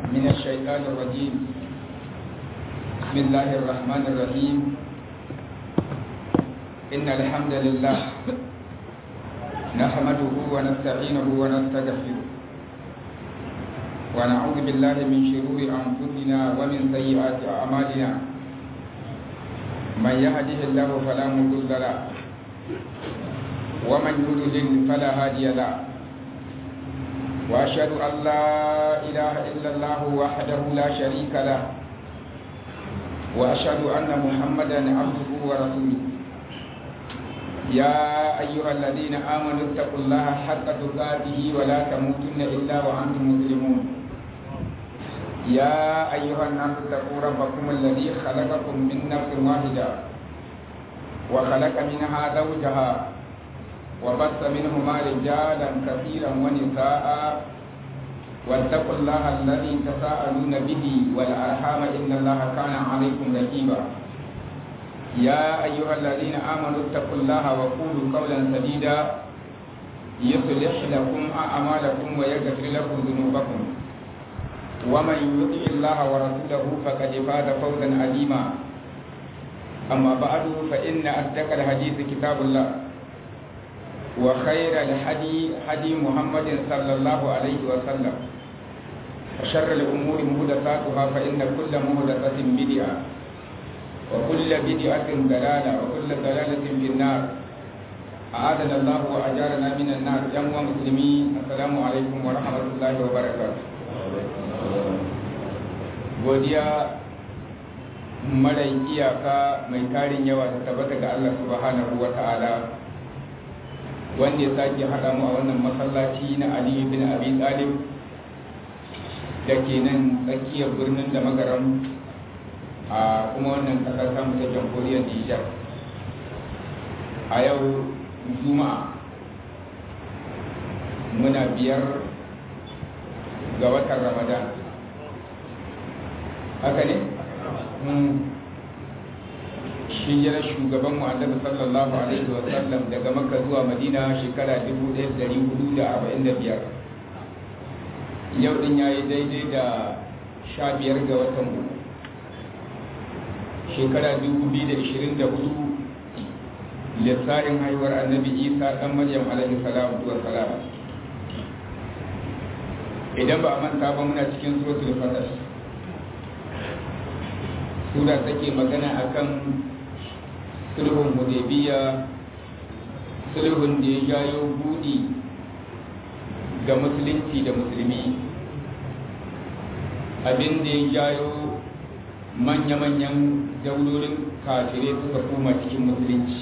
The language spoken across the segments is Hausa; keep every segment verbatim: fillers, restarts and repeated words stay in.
من الشيطان الرجيم. بسم الله الرحمن الرحيم. إن الحمد لله نحمده ونستعينه ونستغفره ونعوذ بالله من شرور أنفسنا ومن سيئات أعمالنا. من يهده الله فلا مضل له ومن يضلل فلا هادي له. وأشهد أن لا إله إلا الله وحده لا شريك له وأشهد أن محمدا عبده ورسوله. يا أيها الذين آمنوا اتقوا الله حق تقاته ولا تموتن إلا وأنتم مسلمون. يا أيها الناس اتقوا ربكم الذي خلقكم من نفس واحدة وخلق منها زوجها وبث منهما رجالا كثيرا ونساء واتقوا الله الذي تساءلون به والأرحام إن الله كان عليكم رقيبا. يا أيها الذين آمنوا اتقوا الله وقولوا قولا سديدا يصلح لكم أعمالكم ويغفر لكم ذنوبكم ومن يطع الله ورسوله فقد فاز فوزا عظيما. أما بعد فإن أصدق الحديث كتاب الله وخير الهدي هدي محمد صلى الله عليه وسلم وشر الأمور محدثاتها فإن كل محدثة بدعة وكل بدعة ضلالة وكل ضلالة في النار. أعاذنا الله وأجارنا من النار. جميع مسلمين السلام عليكم ورحمة الله وبركاته. godiya mara iyaka mai tarin yawa ta tabbata ga Allah subhanahu wa ta'ala wanda ya sake haɗa mu a wannan masallaci na Ali bin Abi Talib da ke nan tsakiyar birnin da magaram a kuma wannan ƙasar samu ta jamhuriyar Nijar a yau Juma'a muna biyar ga watan Ramadan. Haka ne? Hijirar shugaban Annabi sallallahu alaihi wa sallam daga Makka zuwa Madina shekara dubu ɗaya da ɗari hudu da arba'in da biyar. Yau din yayi daidai da sha biyar ga watan uku shekara dubu biyu da ishirin da hudu lissafin haihuwar Annabi Isa ɗan Maryam alaihi salatu wa salam. Idan ba a manta ba muna cikin suratul Fatir. Sura take magana akan sulhun Hudaybiya, sulhun da ya jayo budi ga musulunci da musulmi, abin da ya jayo manya-manyan daulolin kafirai suka koma cikin musulunci,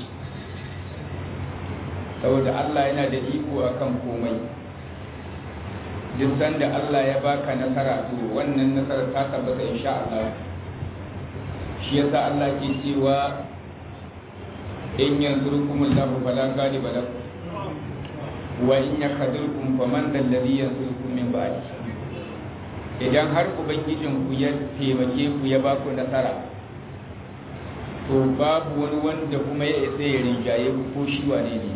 saboda Allah yana da iko akan komai. Duk sanda Allah ya baka nasara to wannan nasara ta tabbata insha Allah. Shi yasa Allah ke cewa in yansurukum Allahu fala ghaliba lakum wa in yakhdhurkum faman dhal ladhi yansurukum min ba'di. Idan har ubangijin ku ya taimake ku ya baku nasara to babu wani wanda kuma ya isa ya rinjaye ku ko shi wane ne.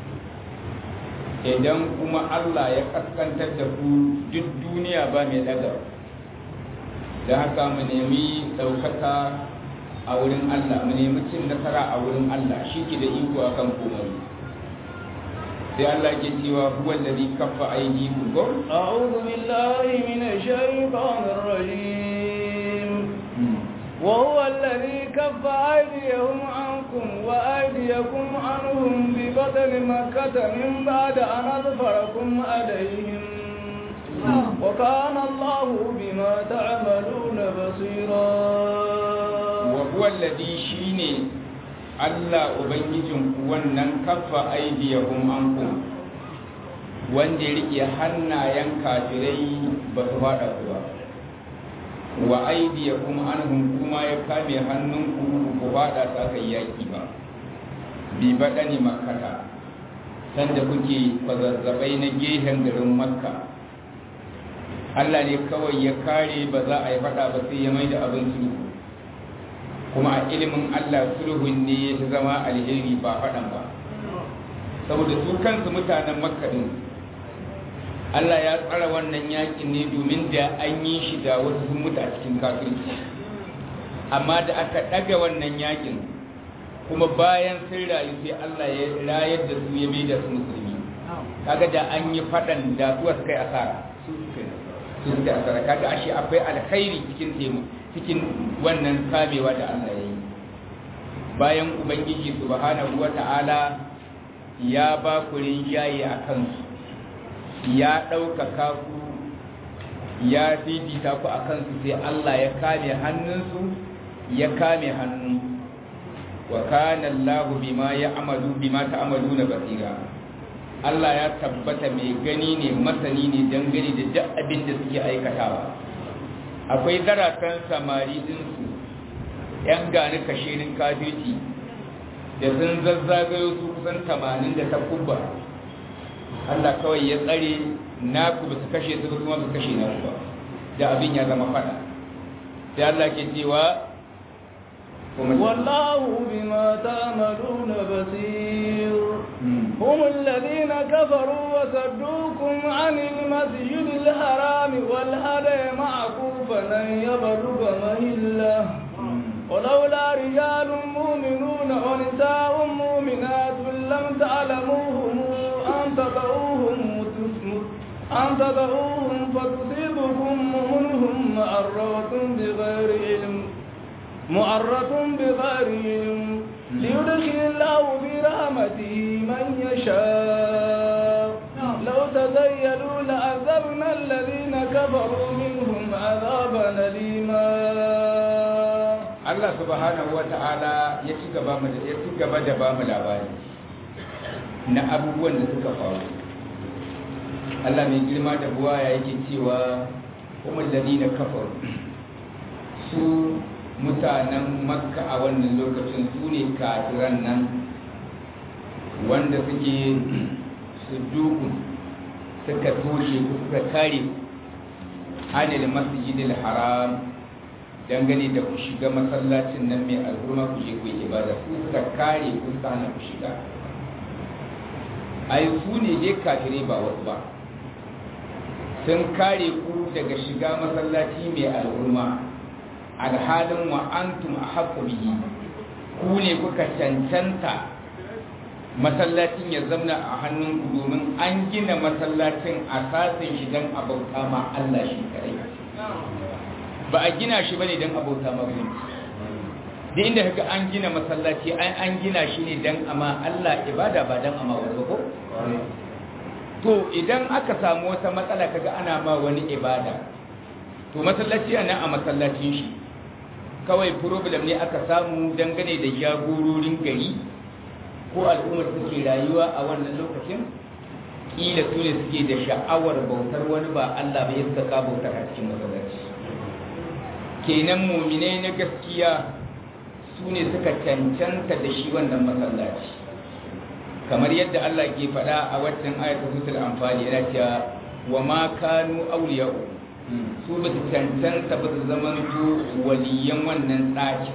Idan kuma Allah ya kaskantar da ku duk duniya ba mai daga, da haka mu nemi ɗaukaka a wurin Allah, mu nemi cin nasara a wurin Allah, shi ke da iko akan komai. Sai Allah ke cewa huwa alladhi kaffa aydikum ko a'udhu billahi minash shaitanir rajim wa huwa alladhi kaffa aydiyahum ankum wa aydiyakum anhum bi badli makkah min ba'di an adfarakum alayhim wa kana Allahu bima ta'maluna basira. Wallazi shine Allah ubangijin ku wannan kaffa aidiyahum ankum wanda ya rike hannayen kafirai ba su fada ku ba, wa aidiyakum anhum kuma ya kame hannunku ku fada ta kai yaki ba, bi badani makkata sanda kuke kwazazzabai na gehen garin Makka. Allah ne kawai ya kare ba za a yi fada ba sai ya maida abin sulhu, kuma a ilimin Allah sulhun ne ya zama alheri ba faɗan ba, saboda su kansu mutanen Makka din Allah ya tsara wannan yakin ne domin da an yi shi da wasu sun mutu a cikin kafirci, amma da aka ɗaga wannan yakin kuma bayan sun rayu sai Allah ya rayar da su ya mai da su musulmi. Kaga da an yi faɗan da su kai asara su suka asara. Kaga ashe akwai alkhairi cikin temu cikin wannan kamewa da Allah ya yi. Bayan Ubangiji subhanahu wata'ala ya ba ku rinjaye a kansu, ya ɗaukaka ku, ya fifita ku a kansu, sai Allah ya kame hannunsu ya kame hannu. Wa kana Allahu bima ya'malu bima ta'maluna basira. Allah ya tabbata mai gani ne, masani ne dangane da duk abin da suke aikatawa. Akwai zaratan samari ɗinsu ‘yan gani kashenin kafirci da sun zazzagayo su kusan tamanin da takubba. Allah kawai ya tsare naku ba su kashe su kuma su kashe naku ba, da abin ya zama fada. Sai Allah ke cewa wallahu bima ta'maluna basir. هم الذين كفروا وصدوكم عن المسجد الحرام والهدي معكوفا أن يبلغ مهله ولولا رجال مؤمنون ونساء مؤمنات لم تعلموهم أن تطعوهم أن تطعوهم فتصيبكم منهم معرة بغير علم معرة بغير علم ليدخل الله في رحمته من يشاء لو تزيلوا لعذبنا الذين كفروا منهم عذابا أليما. Allah subhanahu wa ta'ala ya ci gaba ya ci gaba da bamu labari na abubuwan da suka faru. Allah mai girma da buwaya yake cewa kuma ladina kafaru, su mutanen Makka a wannan lokacin su ne kafiran nan wanda suke sujuku suka toshe suka kare anil masjidil haram dangane da ku shiga masallacin nan mai al'umma ku je ku yi ibada, su suka kare ku sana ku shiga. Ai su ne dai kafirai ba wasu ba, sun kare ku daga shiga masallaci mai al'umma alhalin wa antum ahaqqu bihi, ku ne kuka cancanta masallacin ya zamna a hannunku domin an gina masallacin asasin shi don abauta ma Allah shi kare. Ba a gina shi bane don abauta magunci. Da inda kaga an gina masallaci an an gina shi ne don ama Allah ibada ba don ama wasu ko? To idan aka samu wata matsala kaga ana ma wani ibada, to masallaci ana a masallacin shi. Kawai problem ne aka samu dangane da jagororin gari ko al'ummar suke rayuwa a wannan lokacin, kila su ne suke da sha'awar bautar wani ba Allah ba ya saka bautar a cikin masallaci. Kenan muminai na gaskiya su ne suka cancanta da shi wannan masallaci, kamar yadda Allah ke faɗa a waccan ayatul suratul anfal yana cewa wa ma kanu awliya'u, su ba su cancanta ba su zaman to waliyan wannan ɗakin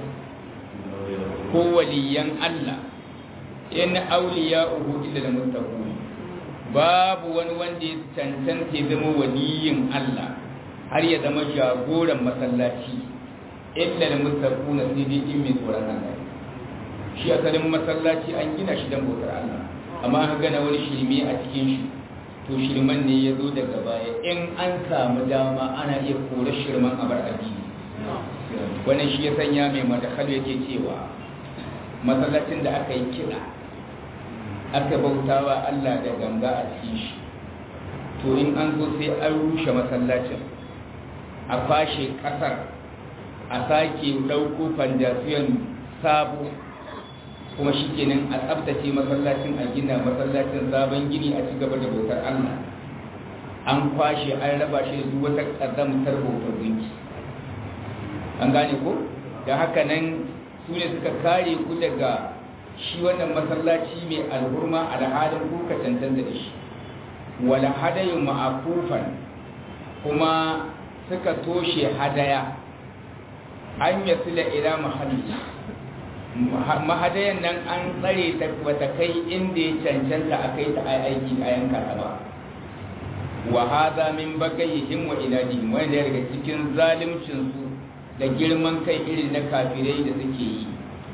ko waliyan Allah. In awliya'uhu illa al-muttaqun, babu wani wanda ya cancanta ya zama waliyin Allah har ya zama jagoran masallaci illa al-muttaqun, sai dai in mai tsoron Allah. Shi asalin masallaci an gina shi don bautar Allah, amma aka gana wani shirme a cikin shi, to shirman ne ya zo daga baya. In an samu dama ana iya kore shirman a bar addini. Wannan shi ya sanya mai madakal yake cewa masallacin da aka yi kiɗa aka bautawa Allah da ganga a cikin shi, to in an zo sai an rushe masallacin, a kwashe ƙasar, a sake ɗauko fandasiyon sabo, kuma shi kenan a tsabtace masallacin, a gina masallacin sabon gini, a ci gaba da bautar Allah. An kwashe an raba shi da duk wata ƙazamtar bautar gunki. An gane ko? Da haka nan su ne suka kare ku daga shi wannan masallaci mai alhurma alhalin kuka cancanta da shi. Wala hadayin ma'akufan, kuma suka toshe hadaya an yasila ila mahalli. Mahadayan nan an tsare ta wata kai inda ya cancanta a kai ta aiki a yanka ta ba. wa hadha min bagayhim wa inadihim, wanda daga cikin zalimcin su da girman kai irin na kafirai da suke yi.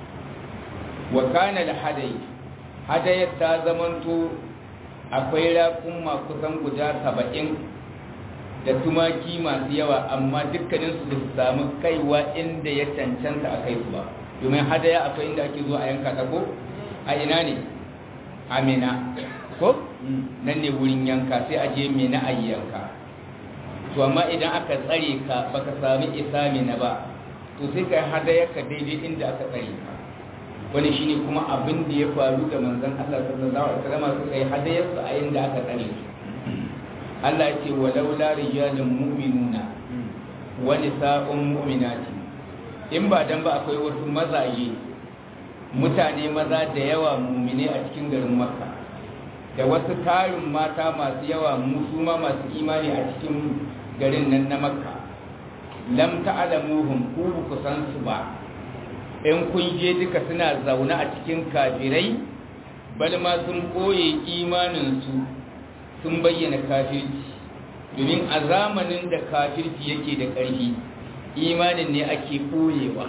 Wa kana al-hadai, hadayat ta zamanto akwai raƙumma kusan guda saba'in da tumaki masu yawa, amma dukkaninsu da su samu kaiwa inda ya cancanta a kai su ba, domin hadaya akwai inda ake zuwa a yanka ta ko a ina ne a Mina ko nan ne wurin yanka, sai a je Mina a yanka. To amma idan aka tsare ka baka sami isa Mina ba, to sai ka hadaya ka daidai inda aka tsare ka. Wani shine kuma abin da ya faru da manzon Allah sallallahu alaihi wasallam, suka yi hadayarsu a inda aka tsare su. Allah ya ce walau la rijalun mu'minuna wa nisa'un mu'minati, in ba dan ba akwai wasu mazaje mutane maza da yawa mu'mine a cikin garin Makka, da wasu tarin mata masu yawa musuma masu imani a cikin garin nan na Makka, lam ta'lamuhum, ku ku san su ba, in kun je duka suna zaune a cikin kafirai, bal ma sun koye imaninsu sun bayyana kafirci, domin a zamanin da kafirci yake da ƙarfi imanin ne ake koyewa,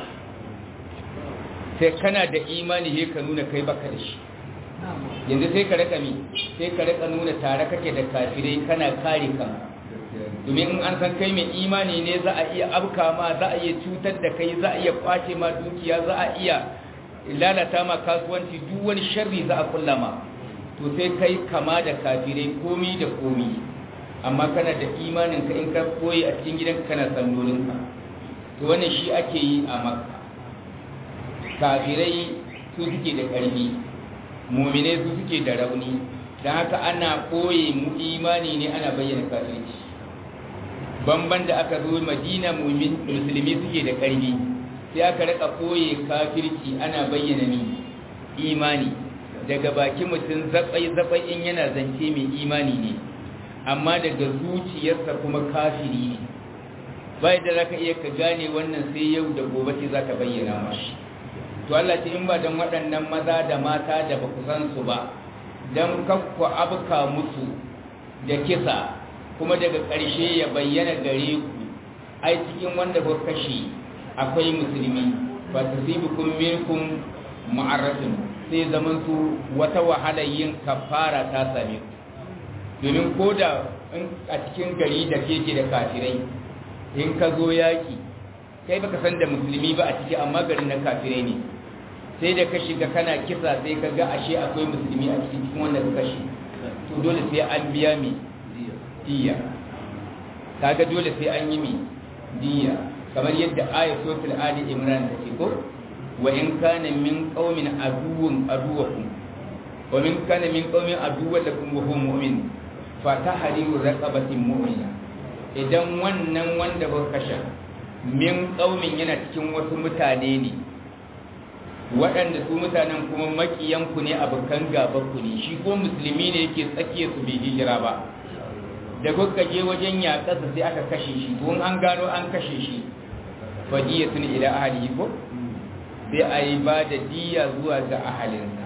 sai kana da imani he ka nuna kai baka da shi. Yanzu sai ka rika mi sai ka rika nuna tare kake da kafirai kana kare kanka, domin in an san kai mai imani ne za a iya abka ma, za a iya cutar da kai, za a iya kwace ma dukiya, za a iya lalata ma kasuwanci, duk wani sharri za a kulla ma. To sai kai kama da kafirai komi da komi, amma kana da imanin ka, in ka koyi a cikin gidanka kana sallolin ka. To wannan shi ake yi a Makka. Kafirai su suke da ƙarfi, mu'minai su suke da rauni, don haka ana koyi mu imani ne ana bayyana kafirci. Bamban da aka zo Madina musulmi suke da ƙarfi, sai aka rika koye kafirci ana bayyana ni imani. Daga baki mutum zaɓai-zaɓai in yana zance mai imani ne, amma daga zuciyarsa kuma kafiri ne. Bai da za ka iya ka gane wannan sai yau da gobe ce za ka bayyana mashi. To Allah ce in ba don waɗannan maza da mata da ba ku san su ba, don kakku abuka musu da kisa, kuma daga ƙarshe ya bayyana gare ku, ai cikin wanda ku kashe akwai musulmi, ba ta sibikum minkum ma'arratin, sai zaman su wata wahalar yin kafara ta same ku. Domin ko da a cikin gari da keke da kafirai, in ka zo yaki kai baka san da musulmi ba a ciki, amma garin na kafirai ne, sai da ka shiga kana kisa sai ka ga ashe akwai musulmi a cikin wanda ka kashe, to dole sai an biya mi diya. Kaga dole sai an yi mi diya, kamar yadda ayatul ali imran ta ce ko wa in kana min qaumin aduwwun aduwwakum wa min kana min qaumin aduwwan lakum wa hum mu'min fa tahriru raqabatin mu'mina. Idan wannan wanda ba kashe min qaumin yana cikin wasu mutane ne waɗanda su mutanen kuma makiyanku ne, abokan gabanku ne, shi ko musulmi ne yake tsakiya su bai hijira ba, da kuka je wajen yaƙasa sai aka kashe shi, don an gano an kashe shi, fadiyatun ila ahlihi ko sai a yi ba da diya zuwa ga ahalinsa.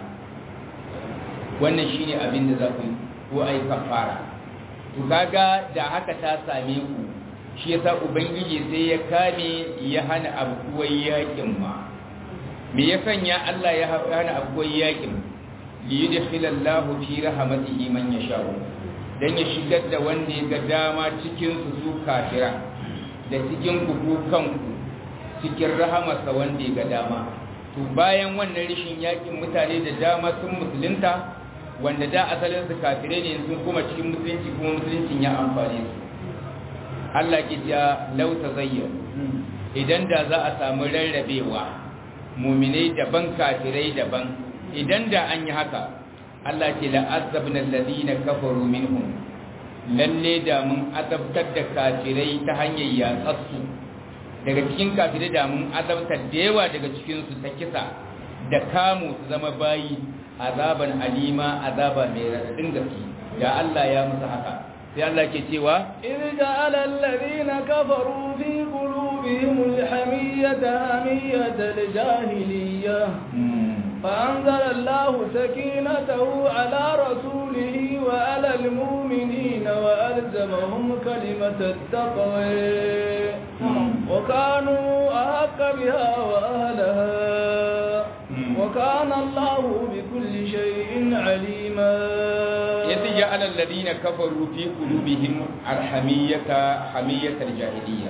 Wannan shi ne abin da za ku yi, ko a yi kafara. To kaga da haka ta same ku, shi yasa Ubangiji sai ya kame ya hana abubuwan yakin ma. Me ya sanya Allah ya hana abubuwan yakin? Li yudkhilallahu fi rahmatihi man yasha'u, dan ya shigar da wanda ya ga dama cikin su su kafira, da cikin ku kanku cikin rahamarsa wanda ya ga dama. To bayan wannan rishin yakin mutane da dama sun musulunta, wanda da asalin su kafirai ne sun kuma cikin musulunci, kuma musuluncin ya amfane su. Allah ke ja law tazayyar, idan da za a samu rarrabewa mu'minai daban kafirai daban, idan da an yi haka, Allah ce la azabna alladhina kafaru minhum, lalle da mun azabtar da kafirai ta hanyar yatsatsu. Daga cikin kafirai da mun azabtar da yawa daga cikinsu ta kisa da kamu su zama bayi, azaban alima, azaba mai raɗaɗin gaske, da Allah ya musu haka. Sai Allah ke cewa idh ja'ala alladhina kafaru fi qulubihim alhamiyata hamiyata aljahiliyyah فأنزل الله سكينته على رسوله وعلى المؤمنين وألزمهم كلمة التقوى وكانوا أحق بها وأهلها وكان الله بكل شيء عليما. يتجعل الذين كفروا في قلوبهم الحمية حمية الجاهلية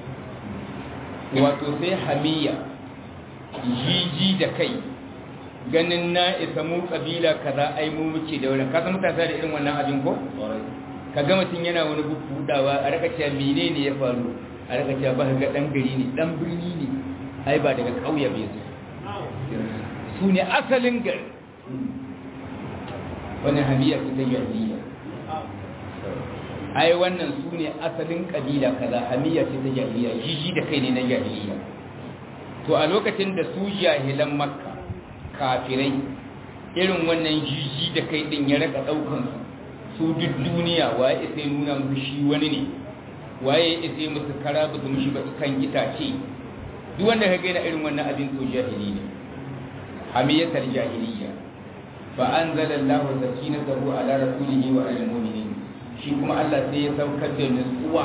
وتصيح حمية جيجي دكي ganin na isa mu kabila kaza ai mu muke da wannan ka san mutane da irin wannan abin ko kaga mutun yana wani buɗawa a raka cewa menene ya faru a raka cewa ba ga dan gari ne dan birni ne ai ba daga kauye bai zo su ne asalin gari wannan hamiya ce ta jahiliya ai wannan su ne asalin kabila kaza hamiya ce ta jahiliya jiji da kai ne na jahiliya to a lokacin da su jahilan makka kafirai irin wannan jiji da kai din ya raka daukan su duk duniya waye sai nuna musu shi wani ne waye sai musu kara ba mushi ba kan itace duk wanda ka gaina irin wannan abin to jahili ne hamiyatul jahiliya fa anzala Allahu sakinatahu ala rasulihi wa ala mu'minin shi kuma Allah sai ya saukar da nutsuwa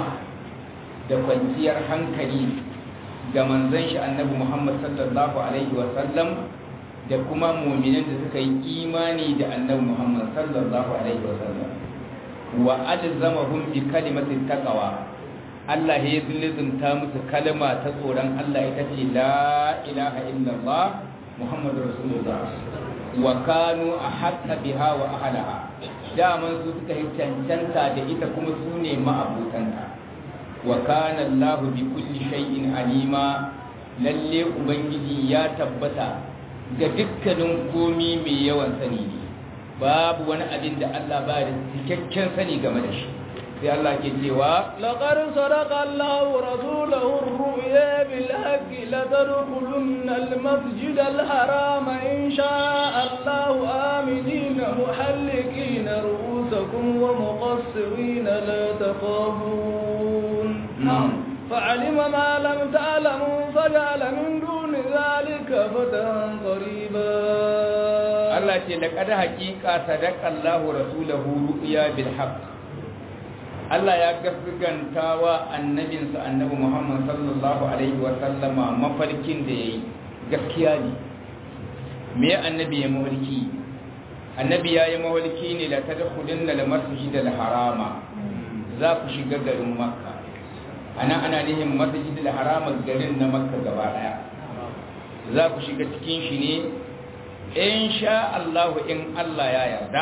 da kwanciyar hankali ga manzon shi annabi Muhammad sallallahu alaihi wa sallam da kuma mu'minan da suka yi imani da annabi Muhammad sallallahu alaihi wasallam wa alzamahum bi kalimati taqwa Allah ya zilzunta musu kalma ta tsoron Allah ita ce la ilaha illallah muhammadur rasulullah wa kanu ahqqa biha wa ahlaha daman su suka yi cancanta da ita kuma su ne ma'abutanta wa kana Allah bi kulli shay'in alima lalle ubangiji ya tabbata ga dukkanin komi mai yawan sani ne babu wani abin da Allah ba da cikakken sani game da shi sai Allah ke cewa laqad sadaqa Allahu rasulahu ar-ru'ya bil haqqi la tadkhulunna al-masjid al-haram in sha'a Allahu aminina muhallikina ru'usakum wa muqassirin la taqabun فعلم ما لم تعلموا فجعل من دون ذلك فتحا قريبا الله ce laqad haqiqa sadaqa Allahu rasulahu ru'ya bil haqq Allah ya gaskanta wa annabinsa annabi Muhammad sallallahu alaihi wa sallama mafarkin da yayi gaskiya ne me annabi ya mafarki annabi ya yi mafarki ne la tadkhulunna al masjid al harama za ku shiga garin makka ana ana nihin masjid al-haram garin na makka gaba daya za ku shiga cikin shi ne insha Allah in Allah ya yarda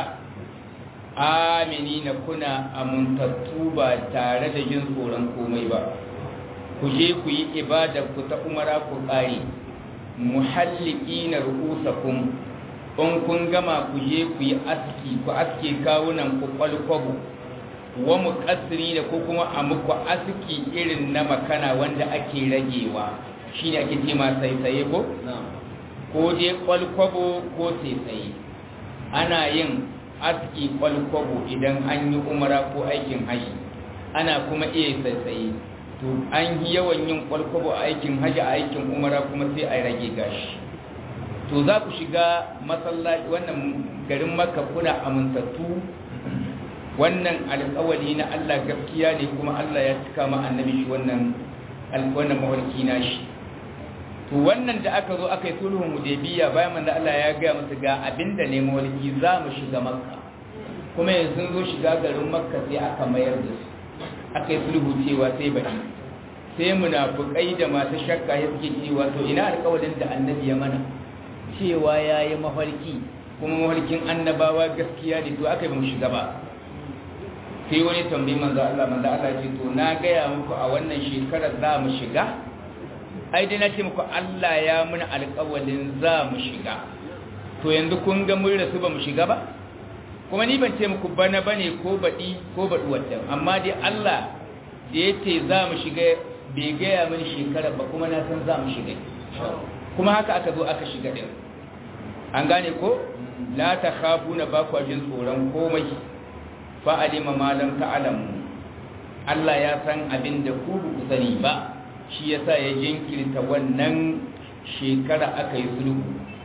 aminina kuna amuntattu ba tare da jin tsoron komai ba ku je ku yi ibada ku ta umara ku kare muhalliqina ru'usakum in kun gama ku je ku yi aski ku aske kawunan ku kwalkwabo wa muqassiri da ko kuma a muku aski irin na makana wanda ake ragewa shine ake ce ma saisaye ko ko dai kwalkwabo ko saisaye ana yin aski kwalkwabo idan an yi umara ko aikin haji ana kuma iya saisaye to an yi yawan yin kwalkwabo a aikin haji a aikin umara kuma sai a rage gashi to za ku shiga masallaci wannan garin makka kuna amintattu wannan alƙawari na Allah gaskiya ne kuma Allah ya cika ma annabi shi wannan wannan mawarki na shi to wannan da aka zo aka yi sulhun hudaybiya bayan manzo Allah ya ga musu ga abinda ne mawarki za mu shiga makka kuma yanzu zo shiga garin makka sai aka mayar da su aka yi sulhu cewa sai baki sai munafikai da masu shakka ya suke cewa to ina alƙawarin da annabi ya mana cewa yayi mafarki kuma mafarkin annabawa gaskiya ne to aka yi mu shiga ba sai wani tambayi manzo Allah manzo Allah ce to na gaya muku a wannan shekarar za mu shiga ai dai na ce muku Allah ya muna alƙawalin za mu shiga to yanzu kun ga mun rasu ba mu shiga ba kuma ni ban ce muku bana bane ko baɗi ko baɗi wata amma dai Allah da ya ce za mu shiga bai gaya mini shekarar ba kuma na san za mu shiga kuma haka aka zo aka shiga din an gane ko la ta khafuna ba ku jin tsoron komai fa'alima ma lam ta'lamu Allah ya san abin da ku ku sani ba shi yasa ya jinkirta wannan shekara aka yi sulhu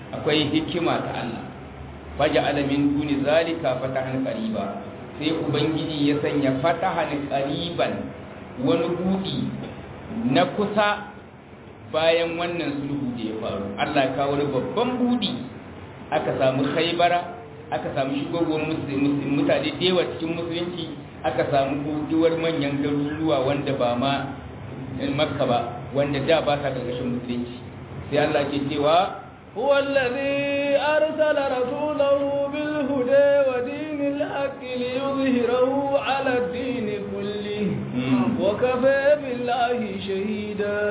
akwai hikima ta Allah faja'ala min duni zalika fatahan qariba sai ubangiji ya sanya fatahan qariban wani budi na kusa bayan wannan sulhu da ya faru. Allah ya kawo babban budi, aka samu Khaybara, aka samu shigowar mutane da yawa cikin musulunci, aka samu buduwar manyan garuruwa wanda ba ma Makka ba, wanda da ba sa karkashin musulunci. Sai Allah ke cewa هو الذي أرسل رسوله بالهدى ودين الحق ليظهره على الدين كله وكفى بالله شهيدا.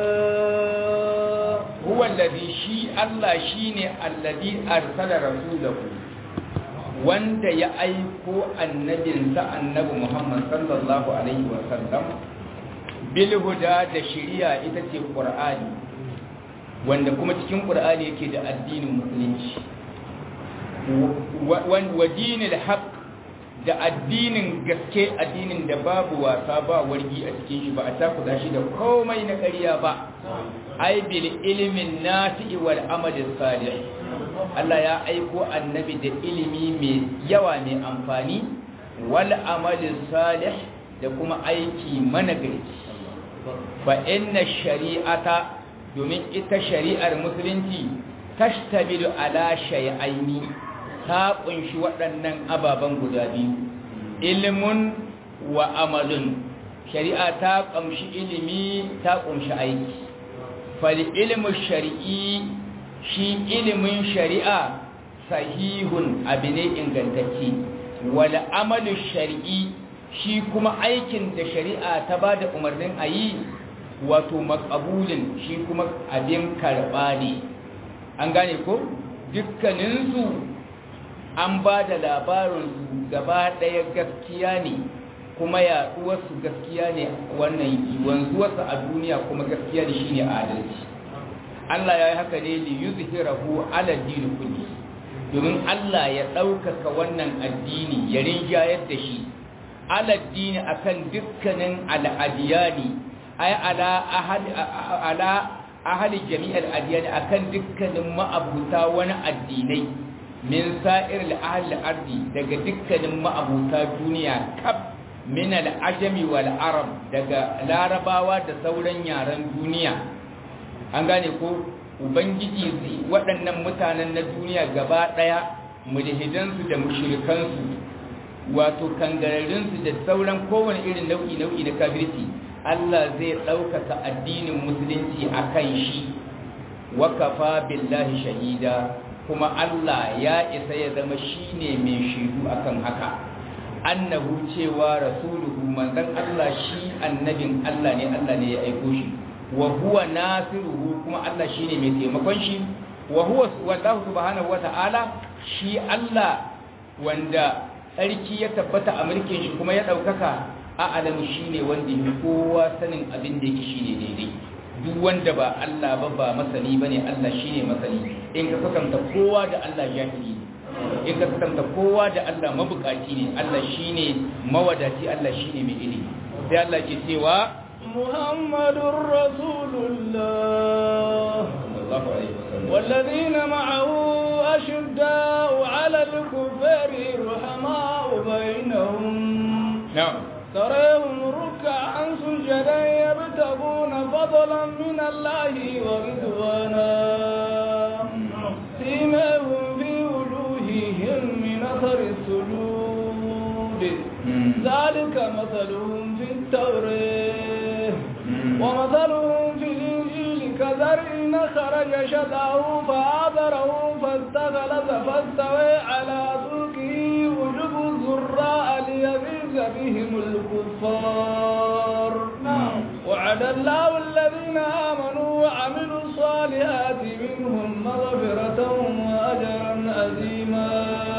هو الذي شيء الله شيني الذي أرسل رسوله wanda ya aiko annabinsa annabi Muhammad sallallahu alaihi wasallam bil huda da shari'a ita ce Qur'ani, wanda kuma cikin Qur'ani yake da addinin musulunci, wa dinil haqq da addinin gaske, addinin da babu wasa ba wargi a cikin shi, ba a takuda shi da komai na ƙarya ba. Ai bil ilmin nafi'i wal amali salih. Allah ya aiko annabi da ilimi mai yawa mai amfani, wal amali salih da kuma aiki managarci. Fa inna shari'ata, domin ita shari'ar musulunci tashtabilu ala shay'aini, ta kunshi waɗannan ababen guda biyu, ilmun wa amalun. Shari'a ta kunshi ilimi, ta kunshi aiki. Fal ilmu shar'i, shi ilimin shari'a sahihun abu ne ingantacce, wal amalu shar'i shi kuma aikin da shari'a ta bada umarnin a yi wato makabulin shi kuma abin karɓa ne. An gane ko dukkaninsu an ba da labarinsu gaba ɗaya gaskiya ne, kuma yaɗuwarsu gaskiya ne, wannan wanzuwarsu a duniya kuma gaskiya ne, shine adalci. Allah ya yi haka ne li yuzhirahu ala dini kulli, domin Allah ya ɗaukaka wannan addini ya rinjayar da shi ala dini akan dukkanin al'adiyani, ay ala ahad ala ahli jami'al adiyani, akan dukkanin ma'abuta wani addinai, min sa'ir al-ahli ardi, daga dukkanin ma'abuta duniya kaf, min al-ajami wal arab, daga larabawa da sauran yaran duniya. An gane ko ubangiji waɗannan mutanen na duniya gaba ɗaya, mulhidansu da mushrikansu, wato kangararinsu da sauran kowane irin nau'i nau'i na kafirci, Allah zai ɗaukaka addinin musulunci a kan shi. Wa kafa billahi shahida, kuma Allah ya isa ya zama shine mai shaidu akan haka. Annahu cewa rasuluhu, manzon Allah shi annabin Allah ne, Allah ne ya aiko shi. Wa huwa nasiruhu, kuma Allah shine mai taimakon shi. Wa huwa wallahu subhanahu wata'ala, shi Allah wanda tsarki ya tabbata a mulkin shi kuma ya ɗaukaka, a'lamu shine wanda ya kowa sanin abin da yake shine daidai. Duk wanda ba Allah ba ba masani bane, Allah shine masani. In ka kasanta kowa da Allah jahili ne, in ka kasanta kowa da Allah mabukaci ne, Allah shine mawadaci, Allah shine mai ilimi. Sai Allah ke cewa Muhammadur Rasulullah والذين معه أشداء على الكفار رحماء بينهم تراهم ركعا سجدا يبتغون فضلا من الله ورضوانا سيماهم في وجوههم من أثر السجود ذلك مثلهم في التوراة ومثلهم في الإنجيل كزرع خرج شطأه فآذره فاستغلظ فاستوى على سوقه يعجب الزراء ليغيظ بهم الكفار. وعد الله الذين آمنوا وعملوا الصالحات منهم مغفرة وأجرا عظيما.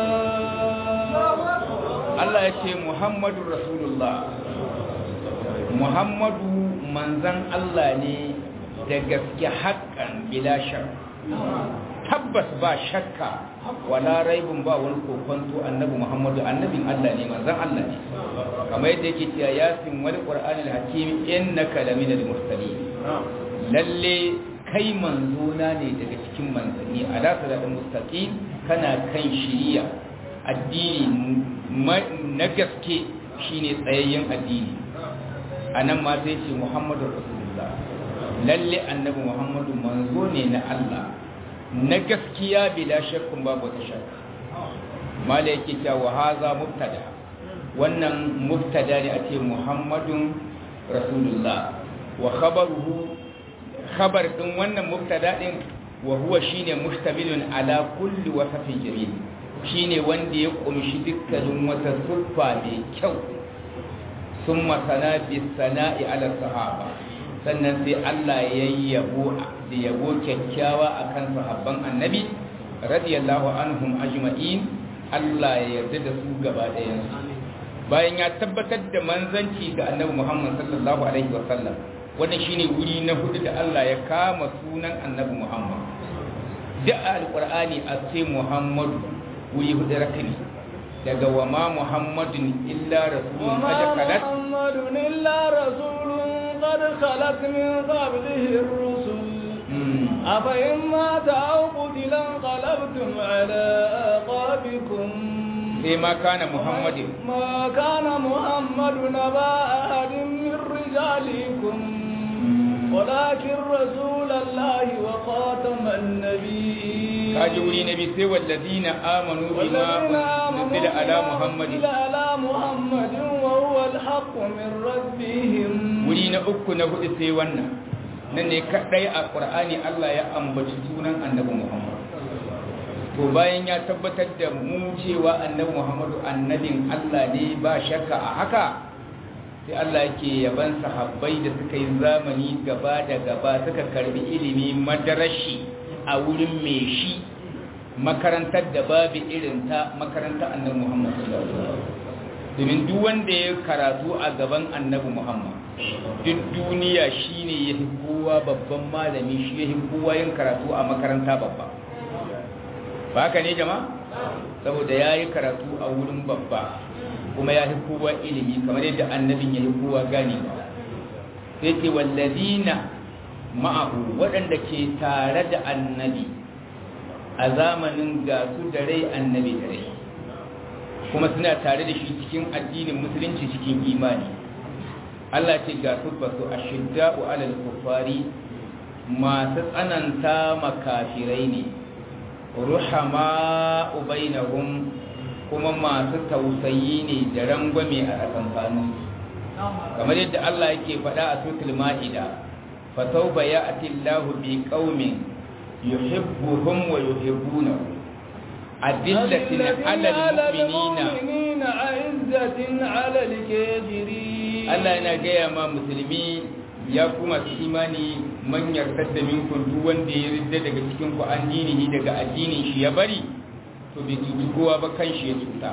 Allah ya ce Muhammadu Rasulullah, Muhammadu manzan Allah ne da gaske haƙƙan bila shak, tabbas ba shakka wala raibun ba wani kokonto, annabi Muhammadu annabin Allah ne, manzan Allah ne, kamar yadda yake cewa yasin wal qur'anil hakim innaka laminal mursalin, lalle kai manzona ne daga cikin manzanni ala siratal mustaqim kana kan shiriya addini na gaske shine tsayayyen addini anan ma sai ce Muhammadu Rasulullah lalle annabi Muhammadu manzo ne na Allah na gaskiya bila shakkun babu ta shakka mala yake cewa haza mubtada wannan mubtada ne ake Muhammadun Rasulullah wa khabaruhu khabar din wannan mubtada din wa huwa shine mustamilun ala kulli wasfin jamil shine wanda ya kumshi dukkanin wata siffa mai kyau summa sana bis sana'i ala sahaba sannan sai Allah ya yabo da yabo kyakkyawa akan sahabban annabi radiyallahu anhum ajma'in Allah ya yarda da su gaba ɗayan su bayan ya tabbatar da manzanci ga annabi Muhammad sallallahu alaihi wa sallam wannan shine wuri na hudu da Allah ya kama sunan annabi Muhammad da alqur'ani a ce Muhammadu wuri hudu rakani daga wa ma Muhammadun illa rasulun qad khalat Muhammadun illa rasulun qad khalat min qablihi ar-rusul afa imma ta'qudila qalabtum ala aqabikum sai ma kana Muhammadin ma kana Muhammadun aba ahadin min rijalikum ولكن رسول الله وخاتم النبيين kaji wuri nabi sai walladina amanu bima unzila ala muhammadin ala muhammadin wa huwa alhaq min rabbihim wuri na uku na hudu sai wannan nan ne kadai a qur'ani Allah ya ambaci sunan annabi muhammad to bayan ya tabbatar da mu cewa annabi muhammadu annabin Allah ne ba shakka a haka sai Allah yake yaban sahabbai da suka yi zamani gaba da gaba suka karbi ilimi madarashi a wurin mai shi makarantar da babu irin ta makarantar annabi Muhammad sallallahu alaihi wasallam domin duk wanda ya karatu a gaban annabi Muhammad duk duniya shine yafi kowa babban malami shi yafi kowa yin karatu a makaranta babba ba haka ne jama'a saboda yayi karatu a wurin babba kuma ya fi kowa ilimi kamar yadda annabin ya fi kowa gane ba sai ce wallazina ma'ahu waɗanda ke tare da annabi a zamanin ga su da rai annabi da rai kuma suna tare da shi cikin addinin musulunci cikin imani Allah ce ga su basu ashidda'u alal kuffari masu tsananta makafirai ne ruhama bainahum kuma masu tausayi ne da rangwame a tsakankanin kamar yadda Allah yake faɗa a suratul Ma'ida fa tawba ya'ti Allahu bi qaumin yuhibbuhum wa yuhibbunahu adillatin 'alal mu'minina 'izzatin 'alal kafirin Allah yana gaya ma musulmi ya kuma su imani man yarda da minkum duk wanda ya ridda daga cikin ku addini daga addinin shi ya bari to bai cuci kowa ba kan shi ya cuta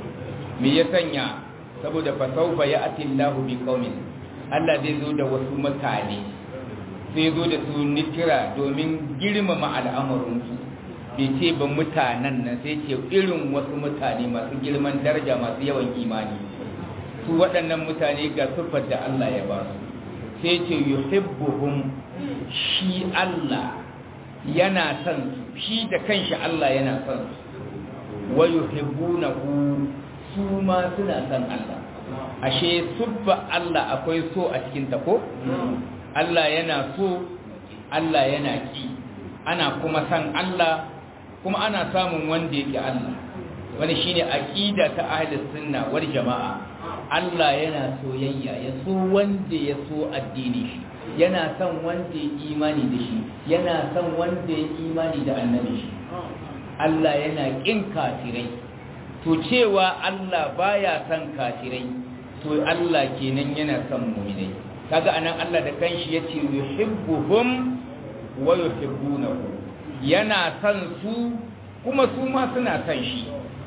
me ya sanya saboda fa sawfa ya'ti Allahu bi qaumin Allah zai zo da wasu mutane zai zo da su nikira domin girmama al'amarin su bai ce ba mutanen nan sai ce irin wasu mutane masu girman daraja masu yawan imani su waɗannan mutane ga sifar da Allah ya ba su sai ce yuhibbuhum shi Allah yana son su shi da kanshi Allah yana son su wa yuhibbunahu su ma suna son Allah ashe subba Allah akwai so a cikin ta ko Allah yana so Allah yana ki ana kuma son Allah kuma ana samun wanda yake Allah wani shine aqida ta ahlus sunna wal jamaa Allah yana soyayya ya so wanda ya so addini shi yana son wanda ya imani da shi yana son wanda ya imani da annabi shi Allah yana ƙin kafirai to cewa Allah baya son kafirai to Allah kenan yana son mu'minai kaga anan Allah da kanshi yace yuhibbuhum wa yuhibbunahu yana son su kuma su ma suna son shi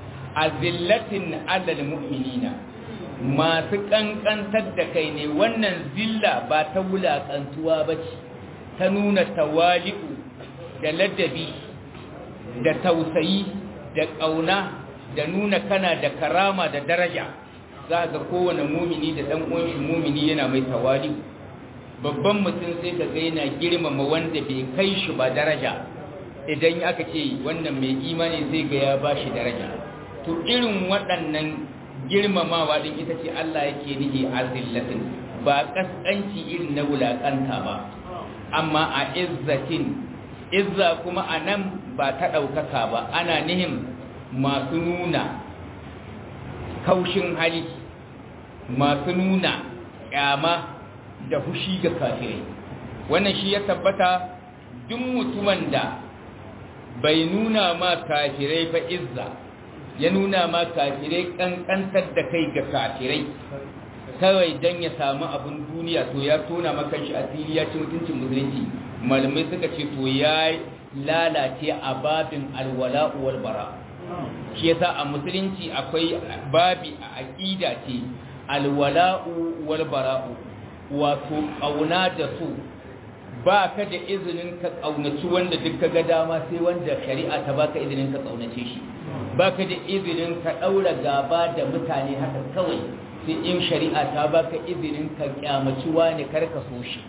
azillatin alal mu'minina masu kankantar da kai ne wannan zilla ba ta wulakantuwa bace ta nuna tawali'u da ladabi da tausayi da ƙauna da nuna kana da karama da daraja za ga kowane mumini da ɗan uwan shi mumini yana mai tawali babban mutum sai ka ga yana girmama wanda bai kai shi ba daraja idan aka ce wannan mai imani sai ga ya bashi daraja to irin waɗannan girmamawa din ita ce Allah yake nihi azillatin ba kaskanci irin na wulakanta ba amma a izzatin izza kuma anan ba ta ɗaukaka ba ana nihin masu nuna kaushin hali masu nuna kyama da fushi ga kafirai wannan shi ya tabbata duk mutumin da bai nuna ma kafirai fa izza ya nuna ma kafirai kankantar da kai ga kafirai kawai dan ya samu abin duniya to ya tona maka shi asiri ya ci mutuncin musulunci malamai suka ce to ya lalace a babin alwala wal bara shi yasa a musulunci akwai babi a aqida ce alwala'u wal bara'u wato kauna da su ba ka da izinin ka kaunaci wanda duk ka ga dama sai wanda shari'a ta baka izinin ka kaunace shi ba ka da izinin ka daura gaba da mutane haka kawai sai in shari'a ta baka izinin ka kyamaci wani kar ka so shi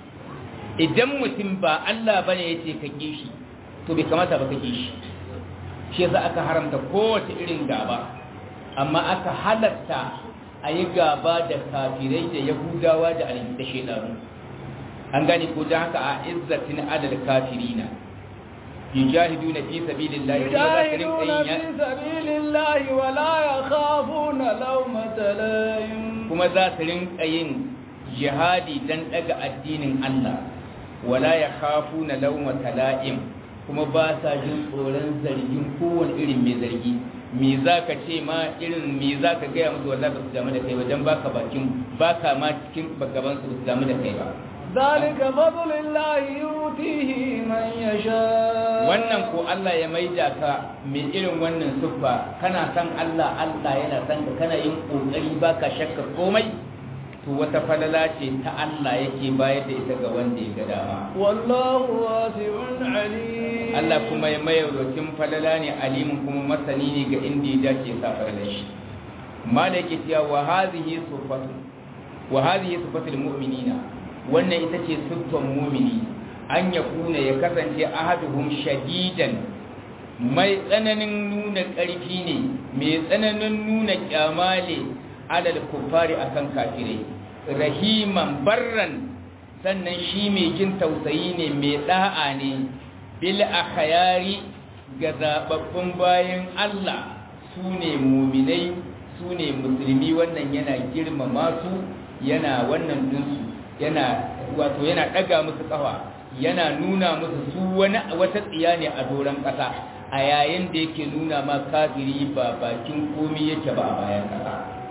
idan mutum ba Allah bane yace ka ki shi to bai kamata ba ka ki shi shi yasa aka haramta kowace irin gaba amma aka halatta a yi gaba da kafirai da yahudawa da da shedanu an gane ko da haka a izzatin adal kafirina yujahiduna fi sabilillahi yujahiduna fi sabilillahi wa la yakhafuna lawmata laim kuma za su rinka yin jihadi dan daga addinin Allah wala yakhafuna lawmata laim kuma ba sa jin tsoron zargin kowane irin mai zargi me za ka ce ma irin me za ka gaya musu wanda ba su damu da kai wajen baka bakin baka ma cikin gaban su damu da kai ba zalika fadlullahi yutihi man yasha wannan ko Allah ya maida ka mai irin wannan siffa kana san Allah Allah yana san ka kana yin kokari baka shakka komai to wata falala ce ta Allah yake bayar da ita ga wanda ya ga dama wallahu wasi'un alim Allah kuma ya mai rokin falala ne alimin kuma masani ne ga inda ya dace sa falalar shi malaki tiya wa hadhihi sifatu wa hadhihi sifatul mu'minina wannan ita ce siffar mu'mini an yakuna ya kasance ahaduhum shadidan mai tsananin nuna ƙarfi ne mai tsananin nuna kyamale alal kuffari akan kafirai rahiman barran sannan shi mai jin tausayi ne mai da'a ne bil akhyari ga zababbun bayan Allah sune mu'minai sune musulmi wannan yana girmama su yana wannan dinsu yana wato yana daga musu kafa yana nuna musu su wani wata tsiya ne a doran kasa a yayin da yake nuna ma kafiri ba bakin komai yake ba a bayan kasa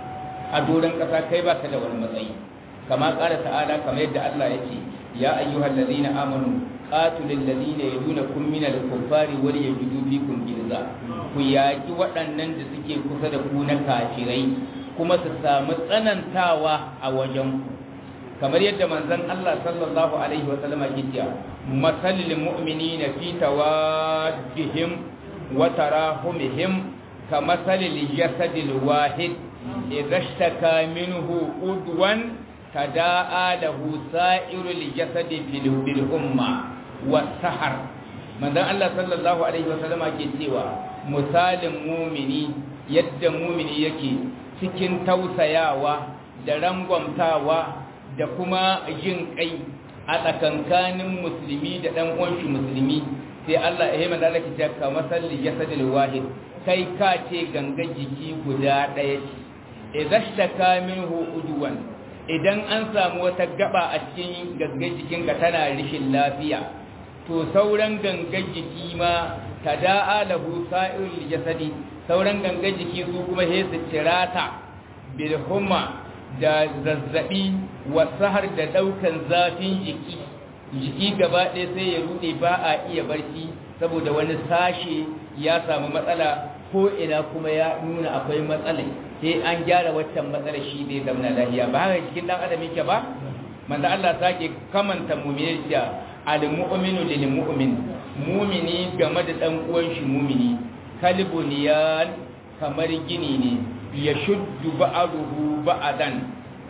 a doran kasa kai ba ka da wani matsayi kama ƙara ta'ala kamar yadda Allah yake ya ayyuhal ladina amanu qatilul ladina yadunakum minal kuffari wal yajidu fikum gilza ku yaki waɗannan da suke kusa da ku na kafirai kuma su samu tsanantawa a wajen ku kamar yadda manzon Allah sallallahu alaihi wa sallam yake cewa masalil mu'minina fi tawaddihim wa tarahumihim kamasalil jasadil wahid idza ishtaka minhu udwan tada'a lahu sa'irul jasadi fil umma was-sahar manzon Allah sallallahu alaihi wasallam ke cewa misalin mu'mini yadda mu'mini yake cikin tausayawa da rangwamtawa da kuma jin kai a tsakankanin musulmi da dan uwan shi musulmi sai Allah ya manzon Allah ke cewa kamasalil jasadil wahid kai ka ce ganga jiki guda daya ce idashtaka minhu udwan idan an samu wata gaba a cikin gangan jikinka tana rishin lafiya to sauran gangan jiki ma tada'a lahu sa'irul jasadi sauran gangan jiki su kuma he su tirata bil humma da zazzabi wasahar da daukan zafin jiki jiki gaba ɗaya sai ya rude ba a iya barci saboda wani sashe ya samu matsala ko ina kuma ya nuna akwai matsala sai an gyara waccan matsalar shi zai zama lafiya ba haka cikin dan adam yake ba manzo Allah sake kamanta mu'mini da al-mu'minu lil mu'min mu'mini game da dan uwan shi mu'mini kalbuniyan kamar gini ne ya shuddu ba'ruhu ba'dan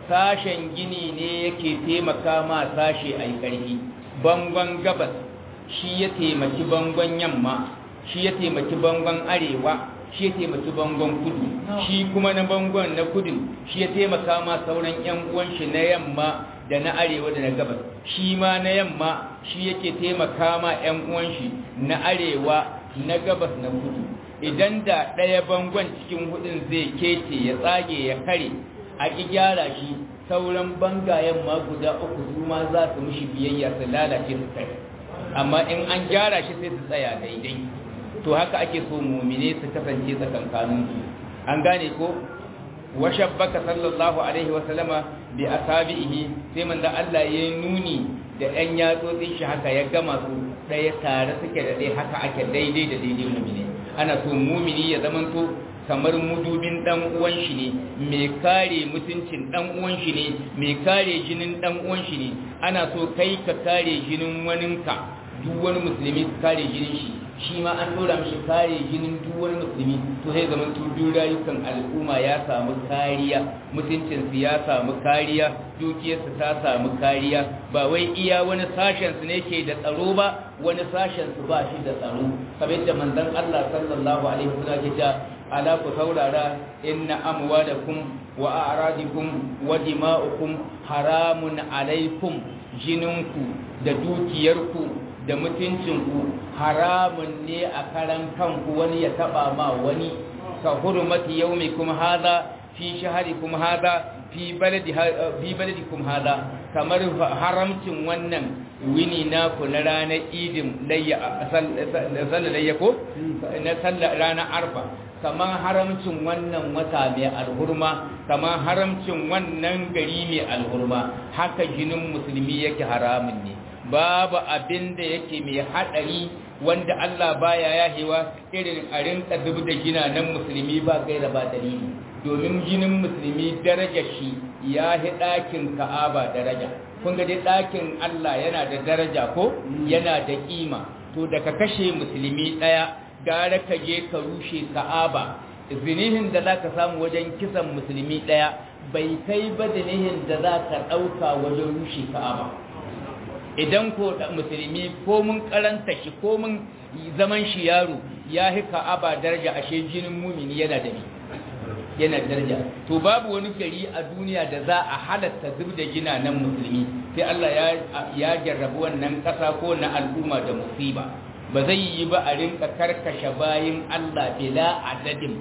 sashen gini ne yake taimaka ma sashe a yi ƙarfi. Bangon gabas shi ya taimaki bangon yamma, shi ya taimaki bangon arewa, shi ya taimaki bangon kudu, shi kuma na bangon na kudu shi ya taimaka ma sauran yan uwan shi na yamma da na arewa da na gabas, shi ma na yamma shi yake taimaka ma yan uwan shi na arewa na gabas na kudu. Idan da ɗaya bangon cikin hudun zai kece ya tsage ya kare a ƙi gyara shi, sauran bangayen ma guda uku su ma za su mishi biyayya su lalace su kai, amma in an gyara shi sai su tsaya daidai. To haka ake so mumine su kasance tsakankanin su. An gane ko wa shabbaka sallallahu alaihi wa sallama bi asabihi, sai manzo Allah ya nuni da ɗan yatsotsin shi haka ya gama su ɗaya tare suke da ɗaya, haka ake daidai da daidai mumine. Ana so mumini ya zamanto kamar mudubin dan uwan shi ne, mai kare mutuncin dan uwan shi ne, mai kare jinin dan uwan shi ne. Ana so kai ka kare jinin waninka, duk wani musulmi ka kare jinin shi, shi ma an dora mishi kare jinin duk wani musulmi. To sai zaman duk rayukan al'umma ya samu kariya, mutuncin su ya samu kariya, dukiyar su ta samu kariya. Ba wai iya wani sashen su ne ke da tsaro ba, wani sashen su ba shi da tsaro. Kamar da manzon Allah sallallahu alaihi wasallam ya ce, ala ku saurara, inna amwalakum wa a'radikum wa dima'ukum haramun alaikum, jininku da dukiyarku da mutuncinku haramun ne a karan kanku, wani ya taba ma wani. Ka hurmati yaumikum hadha fi shahrikum hadha fi baladi fi baladikum hadha, kamar haramcin wannan wini naku na ranar idin layya sallar layya ko na sallar ranar arfa, kamar haramcin wannan wata mai alhurma, kamar haramcin wannan gari mai alhurma, haka jinin musulmi yake haramun ne. Babu abin da yake mai haɗari wanda Allah baya yahewa irin a rinka zub da gina nan musulmi ba gaira ba dalili, domin jinin musulmi daraja shi ya hi ɗakin Ka'aba daraja. Kun ga dai ɗakin Allah yana da daraja ko yana da kima, to da ka kashe musulmi ɗaya gara ka je ka rushe Ka'aba, zinihin da za ka samu wajen kisan musulmi ɗaya bai kai ba zinihin da za ka ɗauka wajen rushe Ka'aba. Idan ko musulmi ko mun karanta shi ko mun zaman shi yaro ya hi Ka'aba daraja, ashe jinin mumini yana da yana daraja. To babu wani gari a duniya da za a halatta zub da gina nan musulmi, sai Allah ya ya jarrabu wannan kasa ko na al'umma da musiba. Ba zai yi ba a rinka karkashe bayin Allah bila adadin,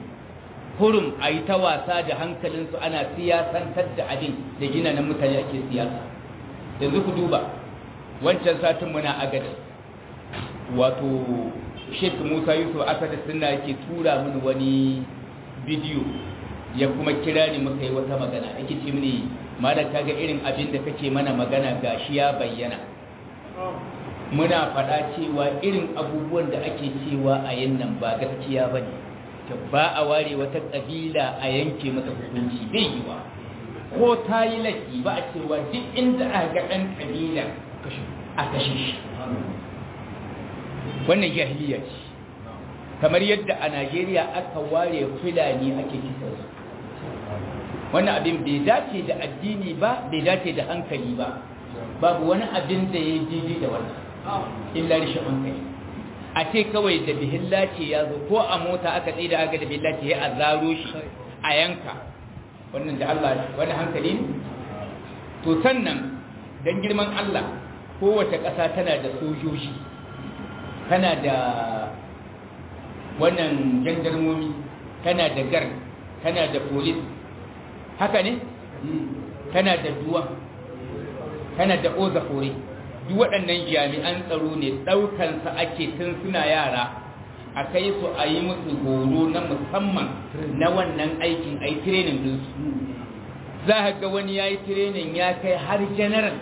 hurum a yi ta wasa da hankalinsu ana siyasantar da abin da gina nan mutane ake siyasa. Yanzu ku duba wancan satin muna agada, wato Sheikh Musa Yusuf Asad Sunna yake tura mini wani bidiyo, ya kuma kira ni muka yi wata magana, yake ce mini malam kaga irin abin da kake mana magana gashi ya bayyana. Muna faɗa cewa irin abubuwan da ake cewa a yin nan ba gaskiya bane, ta ba a ware wata kabila a yanke mata hukunci bai yi ba, ko ta yi laifi ba a cewa duk inda aka ga ɗan kabila a kashe shi. Wannan jahiliya ce, kamar yadda a Najeriya aka ware Fulani ake kisa su. Wannan abin bai dace da addini ba, bai dace da hankali ba, babu wani abin da ya yi da wannan illa rishin hankali. A ce kawai da bihilla ce ya zo, ko a mota aka tsaye da aka da bihilla ce ya azaro shi a yanka, wannan da Allah wani hankali ne. To sannan dan girman Allah, kowace ƙasa tana da sojoji, tana da wannan jandarmomi, tana da gar, tana da polis, haka ne? Tana da duwa, tana da oza kore. Duk waɗannan jami'an tsaro ne, ɗaukansa ake tun suna yara, a kai su a yi musu horo na musamman na wannan aikin, a yi tirenin ɗinsu. Za a ga wani ya yi tirenin ya kai har general.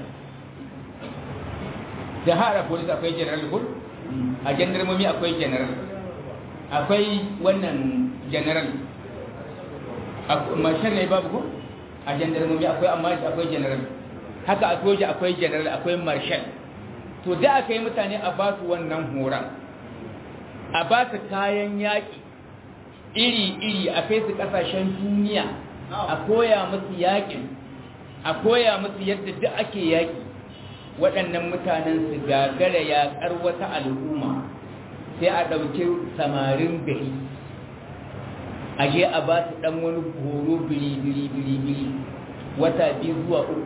Da hara polis akwai general ko? A jandarmomi akwai general, akwai wannan general, marshal ne babu ko? A jandarmomi akwai, amma akwai general, haka a soja akwai general, akwai marshal. To da aka yi mutane a ba su wannan horon, a ba su kayan yaƙi iri-iri, a kai su ƙasashen duniya a koya musu yaƙin, a koya musu yadda duk ake yaƙi waɗannan mutanen su gagara yaƙar wata al'umma sai a ɗauki samarin gari a je a ba su ɗan wani horo biri-biri-biri wata biyu zuwa uku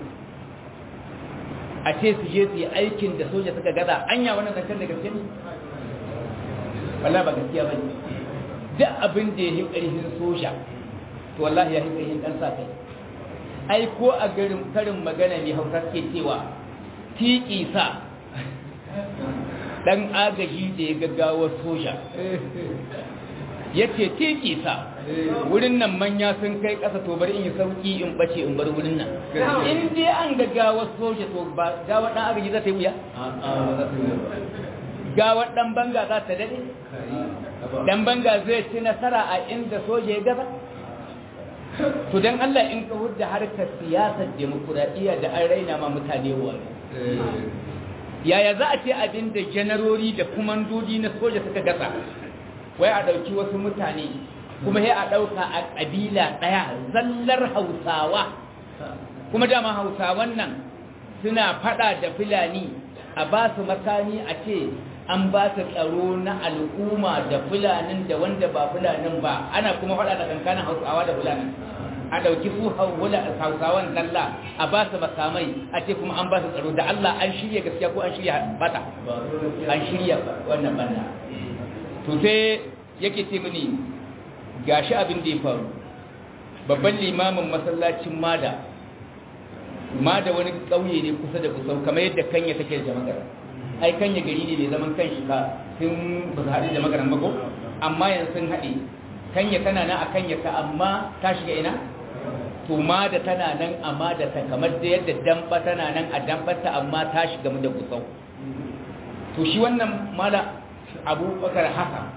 a ce su je su yi aikin da soja suka gaza anya wannan zancen da gaske ne? wallah ba gaskiya ba ne duk abin da ya yi ƙarfin soja to wallahi ya yi ƙarfin ɗan sa kai ai ko a garin karin magana ne hausa ke cewa tiki sa ɗan agaji da ya gaggawa soja ya ce tiki sa wurin nan manya sun kai ƙasa to bari in yi sauƙi in ɓace in bar wurin nan in dai an gaggawa soja to ba gawa ɗan agaji za ta yi wuya gawa ɗan banga za ta daɗe ɗan banga zai ci nasara a inda soja ya gaba to don Allah in ka hudda harkar siyasar demokuraɗiyya da an raina ma mutane wani yaya za a ce abin da janarori da kumandodi na soja suka gasa wai a ɗauki wasu mutane kuma sai a ɗauka a ƙabila ɗaya zallar hausawa kuma dama hausawan nan suna faɗa da fulani a ba su makami a ce an ba su tsaro na al'umma da fulanin da wanda ba fulanin ba ana kuma faɗa da kankanin hausawa da fulanin a ɗauki su hausawan zalla a ba su makamai a ce kuma an ba su tsaro da Allah an shirya gaskiya ko an shirya bata an shirya wannan banda to sai yake ce mini gashi abin da ya faru babban limamin masallacin mada mada wani ƙauye ne kusa da kusau kamar yadda kanya take da magana ai kanya gari ne mai zaman kan shi ka sun ba su haɗu da magaran ba ko amma yanzu sun haɗe kanya tana nan a kanya ka amma ta shiga ina to ma da tana nan amma da ta kamar da yadda damba tana nan a dambarta amma ta shiga mu da kusau to shi wannan mala abubakar haka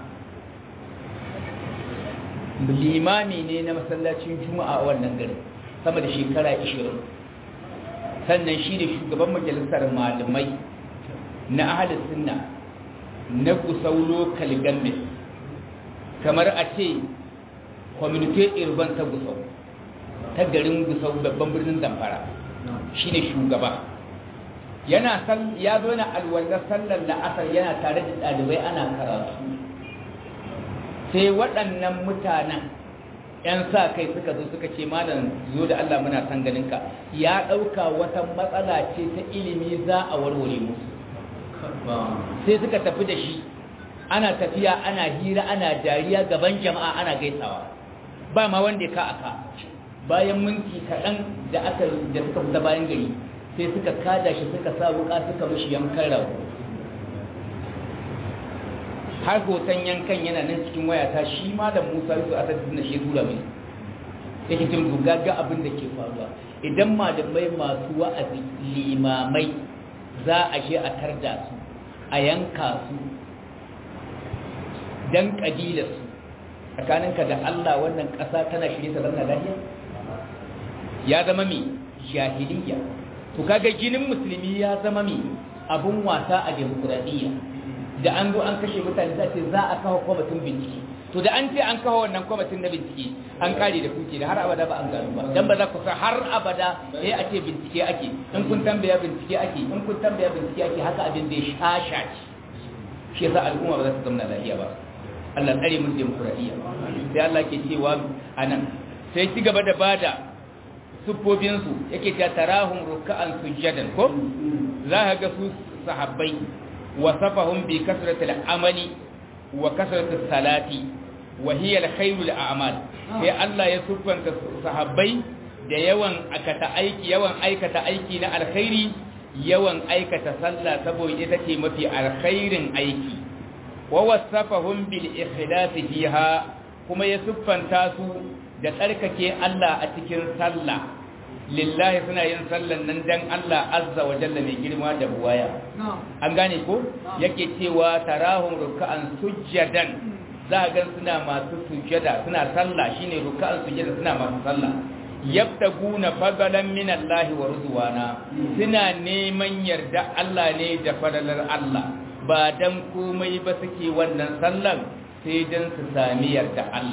limami ne na masallacin juma'a a wannan garin sama da shekara ishirin sannan shi da shugaban majalisar malamai na ahalin sunna na kusau local government kamar a ce community urban ta gusau ta garin gusau babban birnin zamfara shine shugaba yana san ya zo na alwala sallar la'asar yana tare da ɗalibai ana karatu sai waɗannan mutanen ‘yan sa kai suka zo suka ce malam zo da Allah muna san ganinka ya ɗauka wata matsala ce ta ilimi za a warware musu sai suka tafi da shi ana tafiya ana hira ana dariya gaban jama'a ana gaisawa ba ma wanda ya ka aka bayan minti kaɗan da aka da suka fita bayan gari sai suka kada shi suka sa wuka suka mishi yankan rago har hoton yankan yana nan cikin wayata shi malam Musa Yusuf a tattalin da shi tura mai yake cin gaggaga abin da ke faruwa idan malamai masu wa'azi limamai za a je a tarda su a yanka su dan kabilarsu tsakaninka da Allah wannan ƙasa tana shirye ta zama lafiya ya zama mi jahiliya to kaga jinin musulmi ya zama mi abun wasa a demokradiyya da an zo an kashe mutane za ce za a kawo kwamitin bincike to da an ce an kawo wannan kwamitin na bincike an kare da kuke da har abada ba an gano ba dan ba za ku san har abada sai a ce bincike ake in kun tambaya bincike ake in kun tambaya bincike ake haka abin da ya shasha ce shi yasa al'umma ba za ta zama lafiya ba Allah tsare mun demokradiyya sai Allah ke cewa anan sai ci gaba da bada sufofin su yake ta tarahum ruk'an sujadan ko za ka ga su sahabbai wasafahum bi kasratil amali wa kasratis salati wa hiya alkhairul a'mal sai Allah ya sufanta sahabbai da yawan akata aiki yawan aikata aiki na alkhairi yawan aikata sallah saboda ita ce mafi alkhairin aiki wa wasafahum bil ikhlas fiha kuma ya siffanta su da tsarkake Allah a cikin sallah lillahi suna yin sallan nan dan Allah azza wa jalla mai girma da buwaya an gane ko yake cewa tarahum ruk'an sujjadan za ga suna masu sujjada suna sallah shine ruk'an sujjada suna masu sallah yabtaguna fadalan min Allah wa ridwana suna neman yarda Allah ne da fadalar Allah ba dan komai ba suke wannan sallan sai dan su sami yarda Allah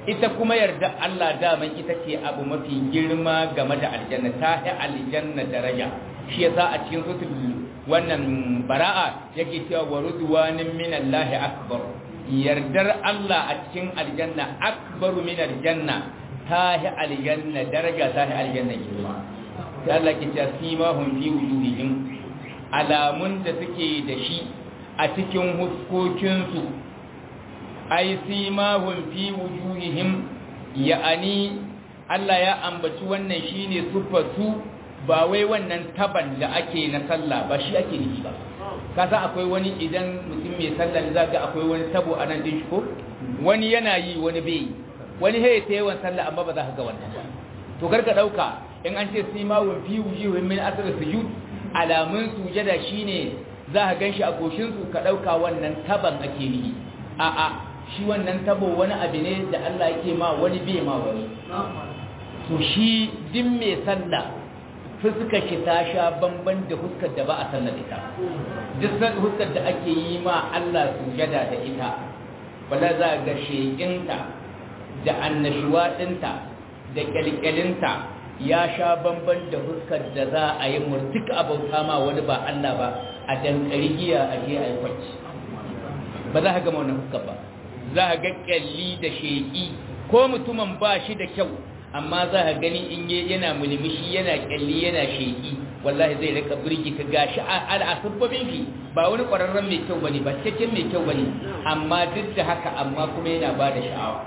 ita kuma yarda Allah daman ita ce abu mafi girma game da aljanna ta yi aljanna daraja shi yasa a cikin sutul wannan bara'a yake cewa wa ridwanin minallahi akbar yardar Allah a cikin aljanna akbaru min aljanna ta yi aljanna daraja ta yi aljanna girma sai Allah ke cewa simahum fi wujuhihim alamun da suke da shi a cikin huskokinsu ai simahum fi wujuhihim ya'ani Allah ya ambaci wannan shine sufatu ba wai wannan taban da ake na sallah ba shi ake nufi ba kasa akwai wani idan mutum mai sallah zaka akwai wani tabo a nan din shi ko wani yana yi wani bai wani hey ta yawan sallah amma ba za ka ga wannan ba to karka dauka in an ce simahum fi wujuhihim min asr sujud alamun sujada shine za ka ganshi a goshin su ka dauka wannan taban ake nufi a a shi wannan tabo wani abu ne da Allah yake ma wani bai ma wani to shi din mai sallah fuskar shi ta sha bamban da huskar da ba a sallar ita duk huskar da ake yi ma Allah sujada da ita wala za ga shekinta da annashuwa dinta da kyalkyalinta ya sha bamban da huskar da za a yi murtuka abauta ma wani ba Allah ba a dankari giya a je a yi kwanci ba za ka gama wannan huskar ba za a ga kyalli da sheki ko mutumin ba shi da kyau amma za a gani in yana mulmishi yana kyalli yana sheki wallahi zai rika burki ka gashi al'asubbabin shi ba wani ƙwararren mai kyau bane ba cikakken mai kyau bane amma duk da haka amma kuma yana ba da sha'awa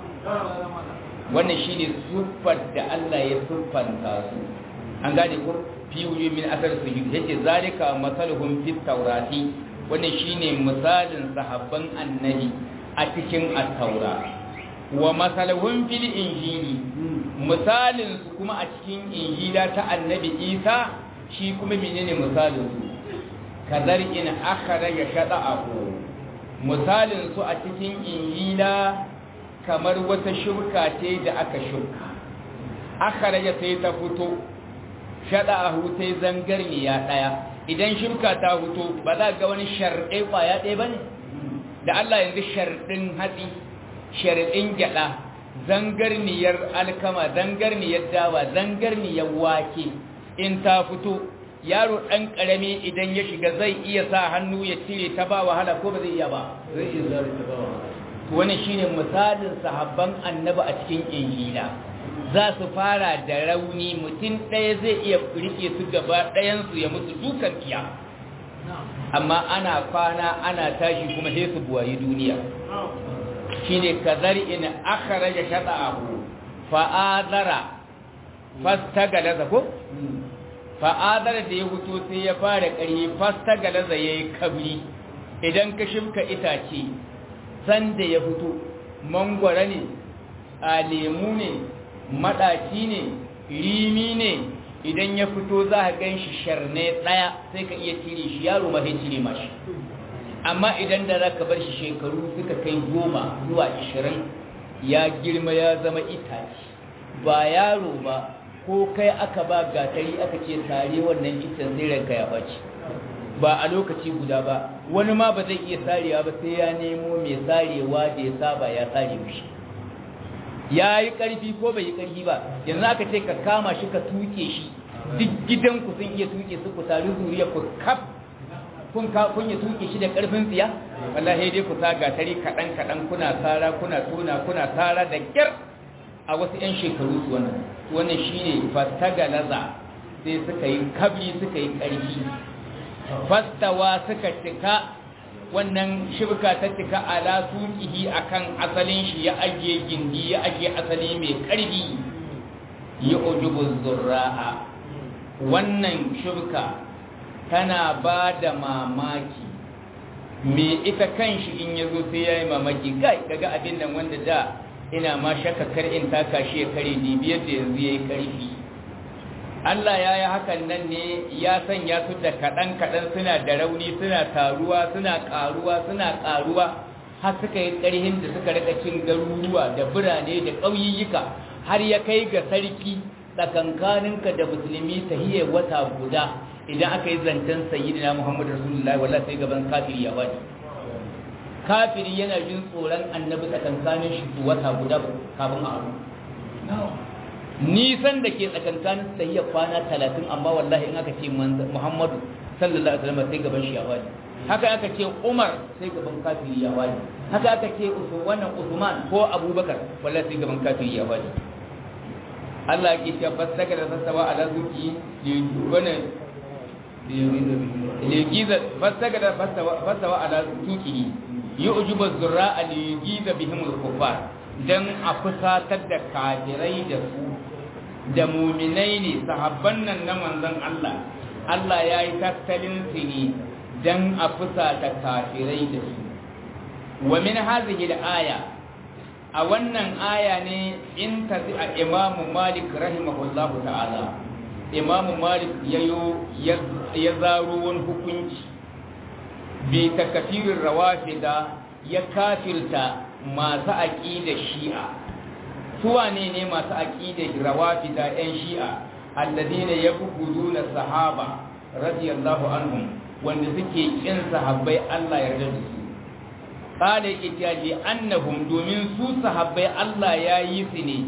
wannan shine siffar da Allah ya siffanta su an gane ko fi wujuhi min asar sujud yace zalika masaluhum fit tawrati wannan shine misalin sahabban annabi a cikin at-taura wa masaluhum fil injili misalin su kuma a cikin injila ta annabi Isa shi kuma menene misalin su kadar in akhraja shada'ahu misalin su a cikin injila kamar wata shurka ce da aka shurka akhraja sai ta fito shada'ahu sai zangarniya daya idan shurka ta fito ba za ga wani sharɗe kwaya ɗaya bane da Allah yanzu sharɗin hatsi sharɗin gyada zangarniyar alkama zangarniyar dawa zangarniyar wake in ta fito yaro dan karami idan ya shiga zai iya sa hannu ya cire ta ba wahala ko ba zai iya ba zai iya zare ta ba wahala wannan shine misalin sahabban annabi a cikin injila za su fara da rauni mutum ɗaya zai iya rike su gaba ɗayan su ya musu dukan kiya amma ana kwana ana tashi kuma sai su buwayi duniya shine kazar'in akhraja shata'ahu fa'adara fastagalaza ko fa'adara da ya fito sai ya fara ƙarfi fastagalaza yayi kabri idan ka shimka itace sanda ya fito mangwara ne a lemu ne madaci ne rimi ne idan ya fito za ka ganshi sharne daya sai ka iya cire shi yaro ba sai cire mashi amma idan da za ka bar shi shekaru suka kai goma zuwa ashirin ya girma ya zama itace ba yaro ba ko kai aka ba gatari aka ce tare wannan itan zai ranka ya bace ba a lokaci guda ba wani ma ba zai iya sarewa ba sai ya nemo mai sarewa da ya saba ya sare mishi ya yi ƙarfi ko bai yi ƙarfi ba yanzu aka ce ka kama shi ka tuke shi duk gidanku sun iya tuke su ku tare zuriya ku kaf kun ka kun ya tuke shi da karfin tsiya wallahi dai ku sa gatari kadan kadan kuna tsara kuna tona kuna tsara da kyar a wasu yan shekaru su wannan wannan shine fastagalaza sai suka yi kabri suka yi karfi fastawa suka tika wannan shibka ta tika ala suqihi akan asalin shi ya ajiye gindi ya ajiye asali mai karfi ya ujubu zurra'a wannan shibka tana ba da mamaki me ita kanshi in ya zo sai ya yi mamaki kai daga abin nan wanda da ina ma shakka kar in taka shi ya kare biyar da yanzu ya yi ƙarfi Allah ya yi hakan nan ne ya sanya su da kaɗan-kaɗan suna da rauni suna taruwa suna ƙaruwa suna ƙaruwa har suka yi ƙarhin da suka rika cin garuruwa da birane da ƙauyiyyuka har ya kai ga sarki tsakankaninka da musulmi tahiyar wata guda idan aka yi zancen sayyidina Muhammadu Rasulullahi wallahi sai gaban kafiri ya bani kafiri yana jin tsoron annabi tsakankanin shi su wata guda kafin a haɗu nisan da ke tsakankanin sahiya kwana talatin amma wallahi in aka ce Muhammadu sallallahu alaihi wasallam sai gaban shi ya wani haka aka ce Umar sai gaban kafiri ya wani haka aka ce wannan Usman ko Abubakar wallahi sai gaban kafiri ya wani Allah ke cewa fasaka da sasawa ala zuki wannan ligiza fasaka da fasawa ala zuki yu'jibu az-zurra'a ligiza bihim al-kuffar dan a fusatar da kafirai da su da mu'minai ne sahabban nan na manzon Allah Allah ya yi tattalin su ne dan a fusata kafirai da su wa min hadhihi al-aya a wannan aya ne in tazi a Imam Malik rahimahullahu ta'ala Imam Malik yayo ya zaro wani hukunci bi takfirir rawafida ya kafirta masu aqida shi'a su wane ne masu aqida rawafida ɗan shi'a alladina yabghuduna sahaba radiyallahu anhum wanda suke kin sahabbai Allah yarda da su qala itiyaji annahum domin su sahabbai Allah ya yi su ne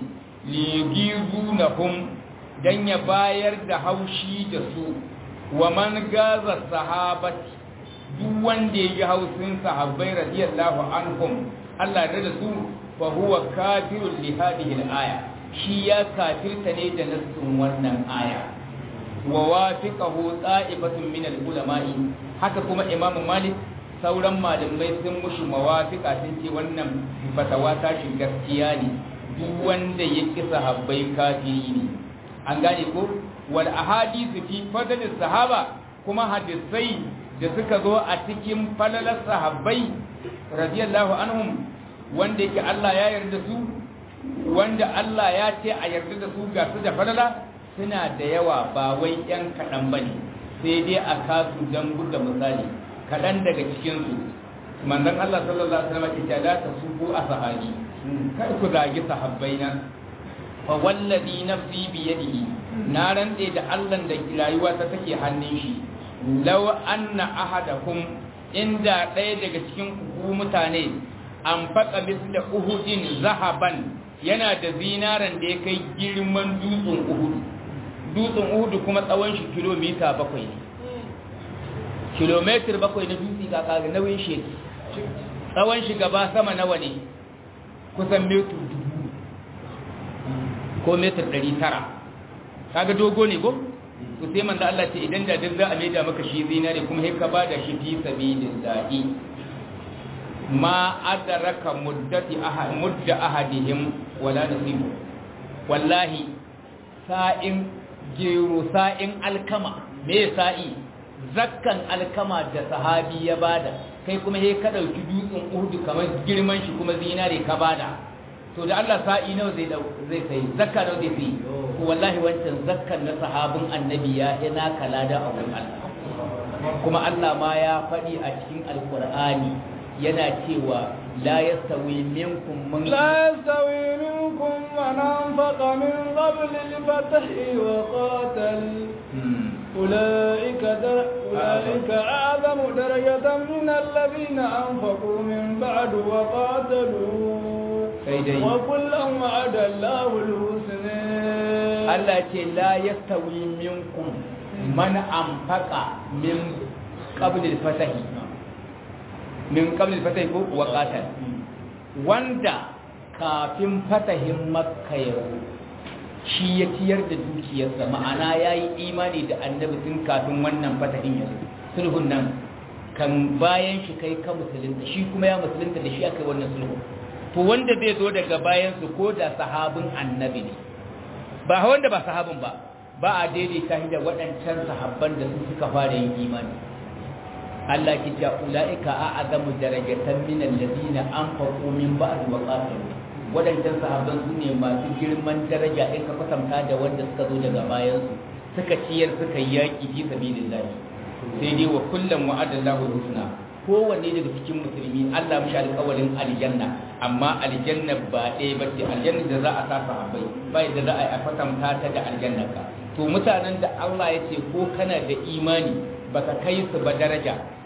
ligizunahum dan ya bayar da haushi da su wa man gaza sahabati duk wanda ya ji hausin sahabbai radiyallahu anhum Allah ya da su fa huwa kafirun li hadhihi al-aya shi ya kafirta ne da nassin wannan aya wa wafiqahu ta'ifatun min al-ulama'i haka kuma Imam Malik sauran malamai sun mushi mawafika sun ce wannan fatawa ta shi gaskiya ne duk wanda ya ki sahabbai kafiri ne an gane ko wal ahadithu fi fadl sahaba kuma hadisai da suka zo a cikin falalar sahabbai radiyallahu anhum wanda yake Allah ya yarda su wanda Allah ya ce a yarda da su ga su da falala suna da yawa ba wai yan kaɗan bane sai dai a kasu dan buga misali kaɗan daga cikinsu manzon Allah sallallahu alaihi wasallam ya ce ta subu a sahabi kar ku zagi sahabbai na fa wallazi nafsi bi yadihi na rantse da Allah da rayuwa ta take hannun shi law anna ahadakum inda ɗaya daga cikin ku mutane an faqa misla uhudin zahaban yana da zinaran da ya kai girman dutsen uhud dutsen uhud kuma tsawon shi kilomita bakwai ne kilometer bakwai na dutse ga kaga nauyin shi tsawon shi gaba sama nawa ne kusan meter dubu ko meter ɗari tara kaga dogo ne go to sai manzo Allah ce idan da duk za a maida maka shi zinare kuma sai ka bada shi fi sabilillahi ma adraka muddati ahad mudda ahadihim wala nasibu wallahi sa'in gero sa'in alkama me sa'i zakkan alkama da sahabi ya bada kai kuma he ka dauki dutsen Uhud kamar girman shi kuma zinare ka bada to da Allah sa'i nawa zai zai sai zakka nawa zai sai to wallahi wancan zakkan na sahabin annabi ya ina kala da abun Allah kuma Allah ma ya faɗi a cikin alqur'ani yana cewa la yastawi minkum man la yastawi minkum man anfaqa min qabl al-fath wa qatal أولئك در... أولئك أعظم درجة من الذين أنفقوا من بعد وقاتلوا وكلا وعد الله الحسنى الله لا يستوي منكم من أنفق من قبل الفتح من قبل الفتح وقاتل وندا كافٍ فتح مكة يوم shi ya ciyar da dukiyarsa ma'ana ya yi imani da annabi tun kafin wannan fatahin yanzu sulhun nan kan bayan shi kai ka musulunta shi kuma ya musulunta da shi aka yi wannan sulhu to wanda zai zo daga bayan su ko da sahabin annabi ne ba wanda ba sahabin ba ba a daidaita shi da waɗancan sahabban da su suka fara yin imani Allah ki ta ulaika a'azamu darajatan min alladhina anfaqu min ba'd wa qatalu waɗancan sahabban su ne masu girman daraja in ka kwatanta da wanda suka zo daga bayansu suka ciyar suka yi yaƙi fi sabilillah sai dai wa kullum wa'adallahu husna kowanne daga cikin musulmi Allah mishi alƙawarin aljanna amma aljanna ba ɗaya ba ce aljanna da za a sa sahabbai ba yadda za a yi a kwatanta ta da aljanna ka to mutanen da Allah ya ce ko kana da imani baka kai su ba daraja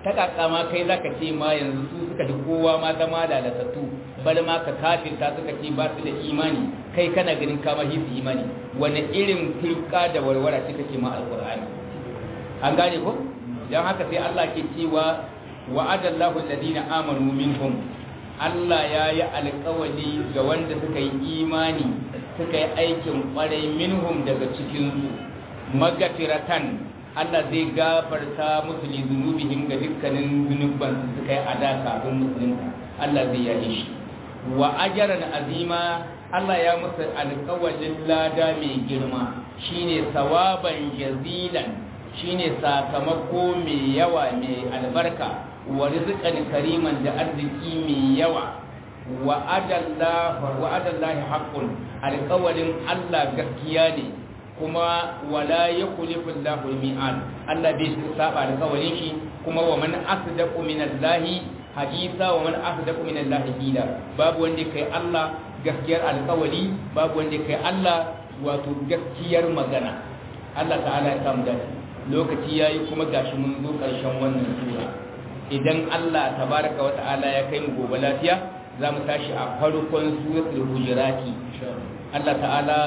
ta kakama kai zaka ce ma yanzu su suka ji kowa ma zama lalatattu bal ma ka kafirta suka ce ba su da imani kai kana ganin kama hisu imani wani irin firka da warwara ce kake ma alqur'ani an gane ko dan haka sai Allah ke cewa wa'adallahu alladhina amanu minhum Allah ya yi alƙawari ga wanda suka yi imani suka yi aikin ƙwarai minhum daga cikinsu magafiratan Allah zai gafarta musu li zunubihim ga dukkanin zunuban su suka yi ada kafin musulunta Allah zai yaye shi wa ajran azima Allah ya musu alƙawarin lada mai girma shine sawaban jazilan shine sakamako mai yawa mai albarka wa rizqan kariman da arziki mai yawa wa adallahu wa adallahi haqqun alqawlin Allah gaskiya ne kuma wala yukhlifu Allahu al-mi'ad Allah bai saba alqawlin shi kuma wa man asdaqu minallahi hadisa wa man asdaqu minallahi qila babu wanda kai Allah gaskiyar alqawli babu wanda kai Allah wato gaskiyar magana Allah ta'ala ya samu dace lokaci yayi kuma gashi mun zo karshen wannan sura idan Allah tabaraka wa ta'ala ya kai mu gobe lafiya za mu tashi a farkon suratul hujurati Allah ta'ala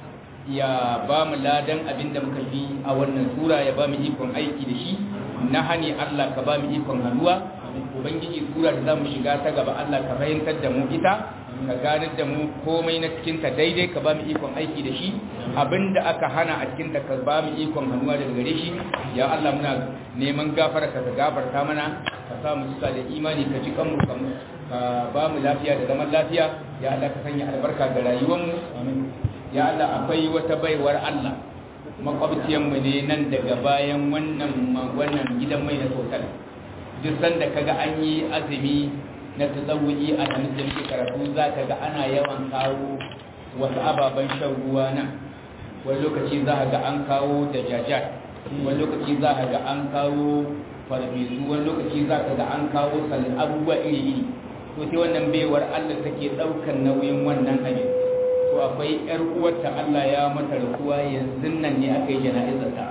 ya ba mu ladan abinda muka yi a wannan sura ya ba mu ikon aiki da shi na hani Allah ka ba mu ikon hannuwa ubangiji sura da za mu shiga ta gaba Allah ka fahimtar da mu ita ka ganar da mu komai na cikinta daidai ka ba mu ikon aiki da shi abinda aka hana a cikinta ka ba mu ikon hannuwa daga gare shi ya Allah muna neman gafara ka ka gafarta mana ka sa mu cika da imani ka ji kanmu ka ba mu lafiya da zaman lafiya ya Allah ka sanya albarka ga rayuwarmu ya Allah akwai wata baiwar Allah makwabciyarmu ne nan daga bayan wannan wannan gidan mai na total duk sanda kaga an yi azumi na tsawuyi a nan da muke karatu za ka ga ana yawan kawo wasu ababen shan ruwa nan wani lokaci za ka ga an kawo da jajat wani lokaci za ka ga an kawo farfesu wani lokaci za ka ga an kawo salin abubuwa iri-iri to sai wannan baiwar Allah take ɗaukar nauyin wannan abin to akwai yar uwarta Allah ya mata rasuwa yanzu nan ne aka yi jana'izarta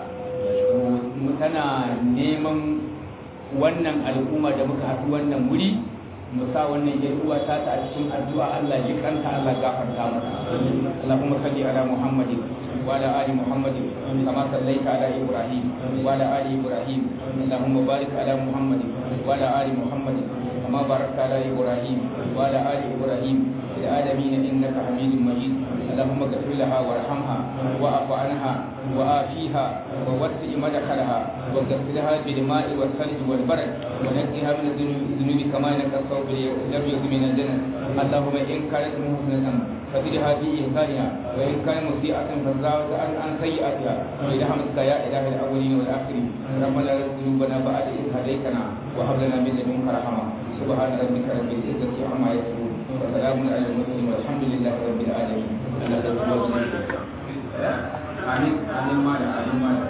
mu tana neman wannan al'umma da muka haɗu wannan wuri mu sa wannan yar uwa ta ta a cikin addu'a Allah ya kanta Allah gafarta mata Allahumma salli ala Muhammadin wa ala ali Muhammadin kama sallaita ala Ibrahim wa ala ali Ibrahim Allahumma barik ala Muhammadin wa ala ali Muhammadin kama barakta ala Ibrahim wa ala ali Ibrahim fil alamin innaka Hamidum Majid اللهم اغفر لها وارحمها واعف عنها وآفيها ووسع مدخلها واغسلها بالماء والثلج والبرد ونقها من الذنوب كما ينقى الثوب الابيض من الجنة اللهم ان كانت محسنة فزدها في إحسانها وإن كانت مسيئة فزاوز عن عن سيئاتها برحمتك يا إله الأولين والآخرين ربنا لا تزغ قلوبنا بعد إذ هديتنا وهب لنا من لدنك رحمة سبحان ربك رب العزة عما يصفون وسلام على المرسلين والحمد لله رب العالمين. Amin, amin, amin, amin.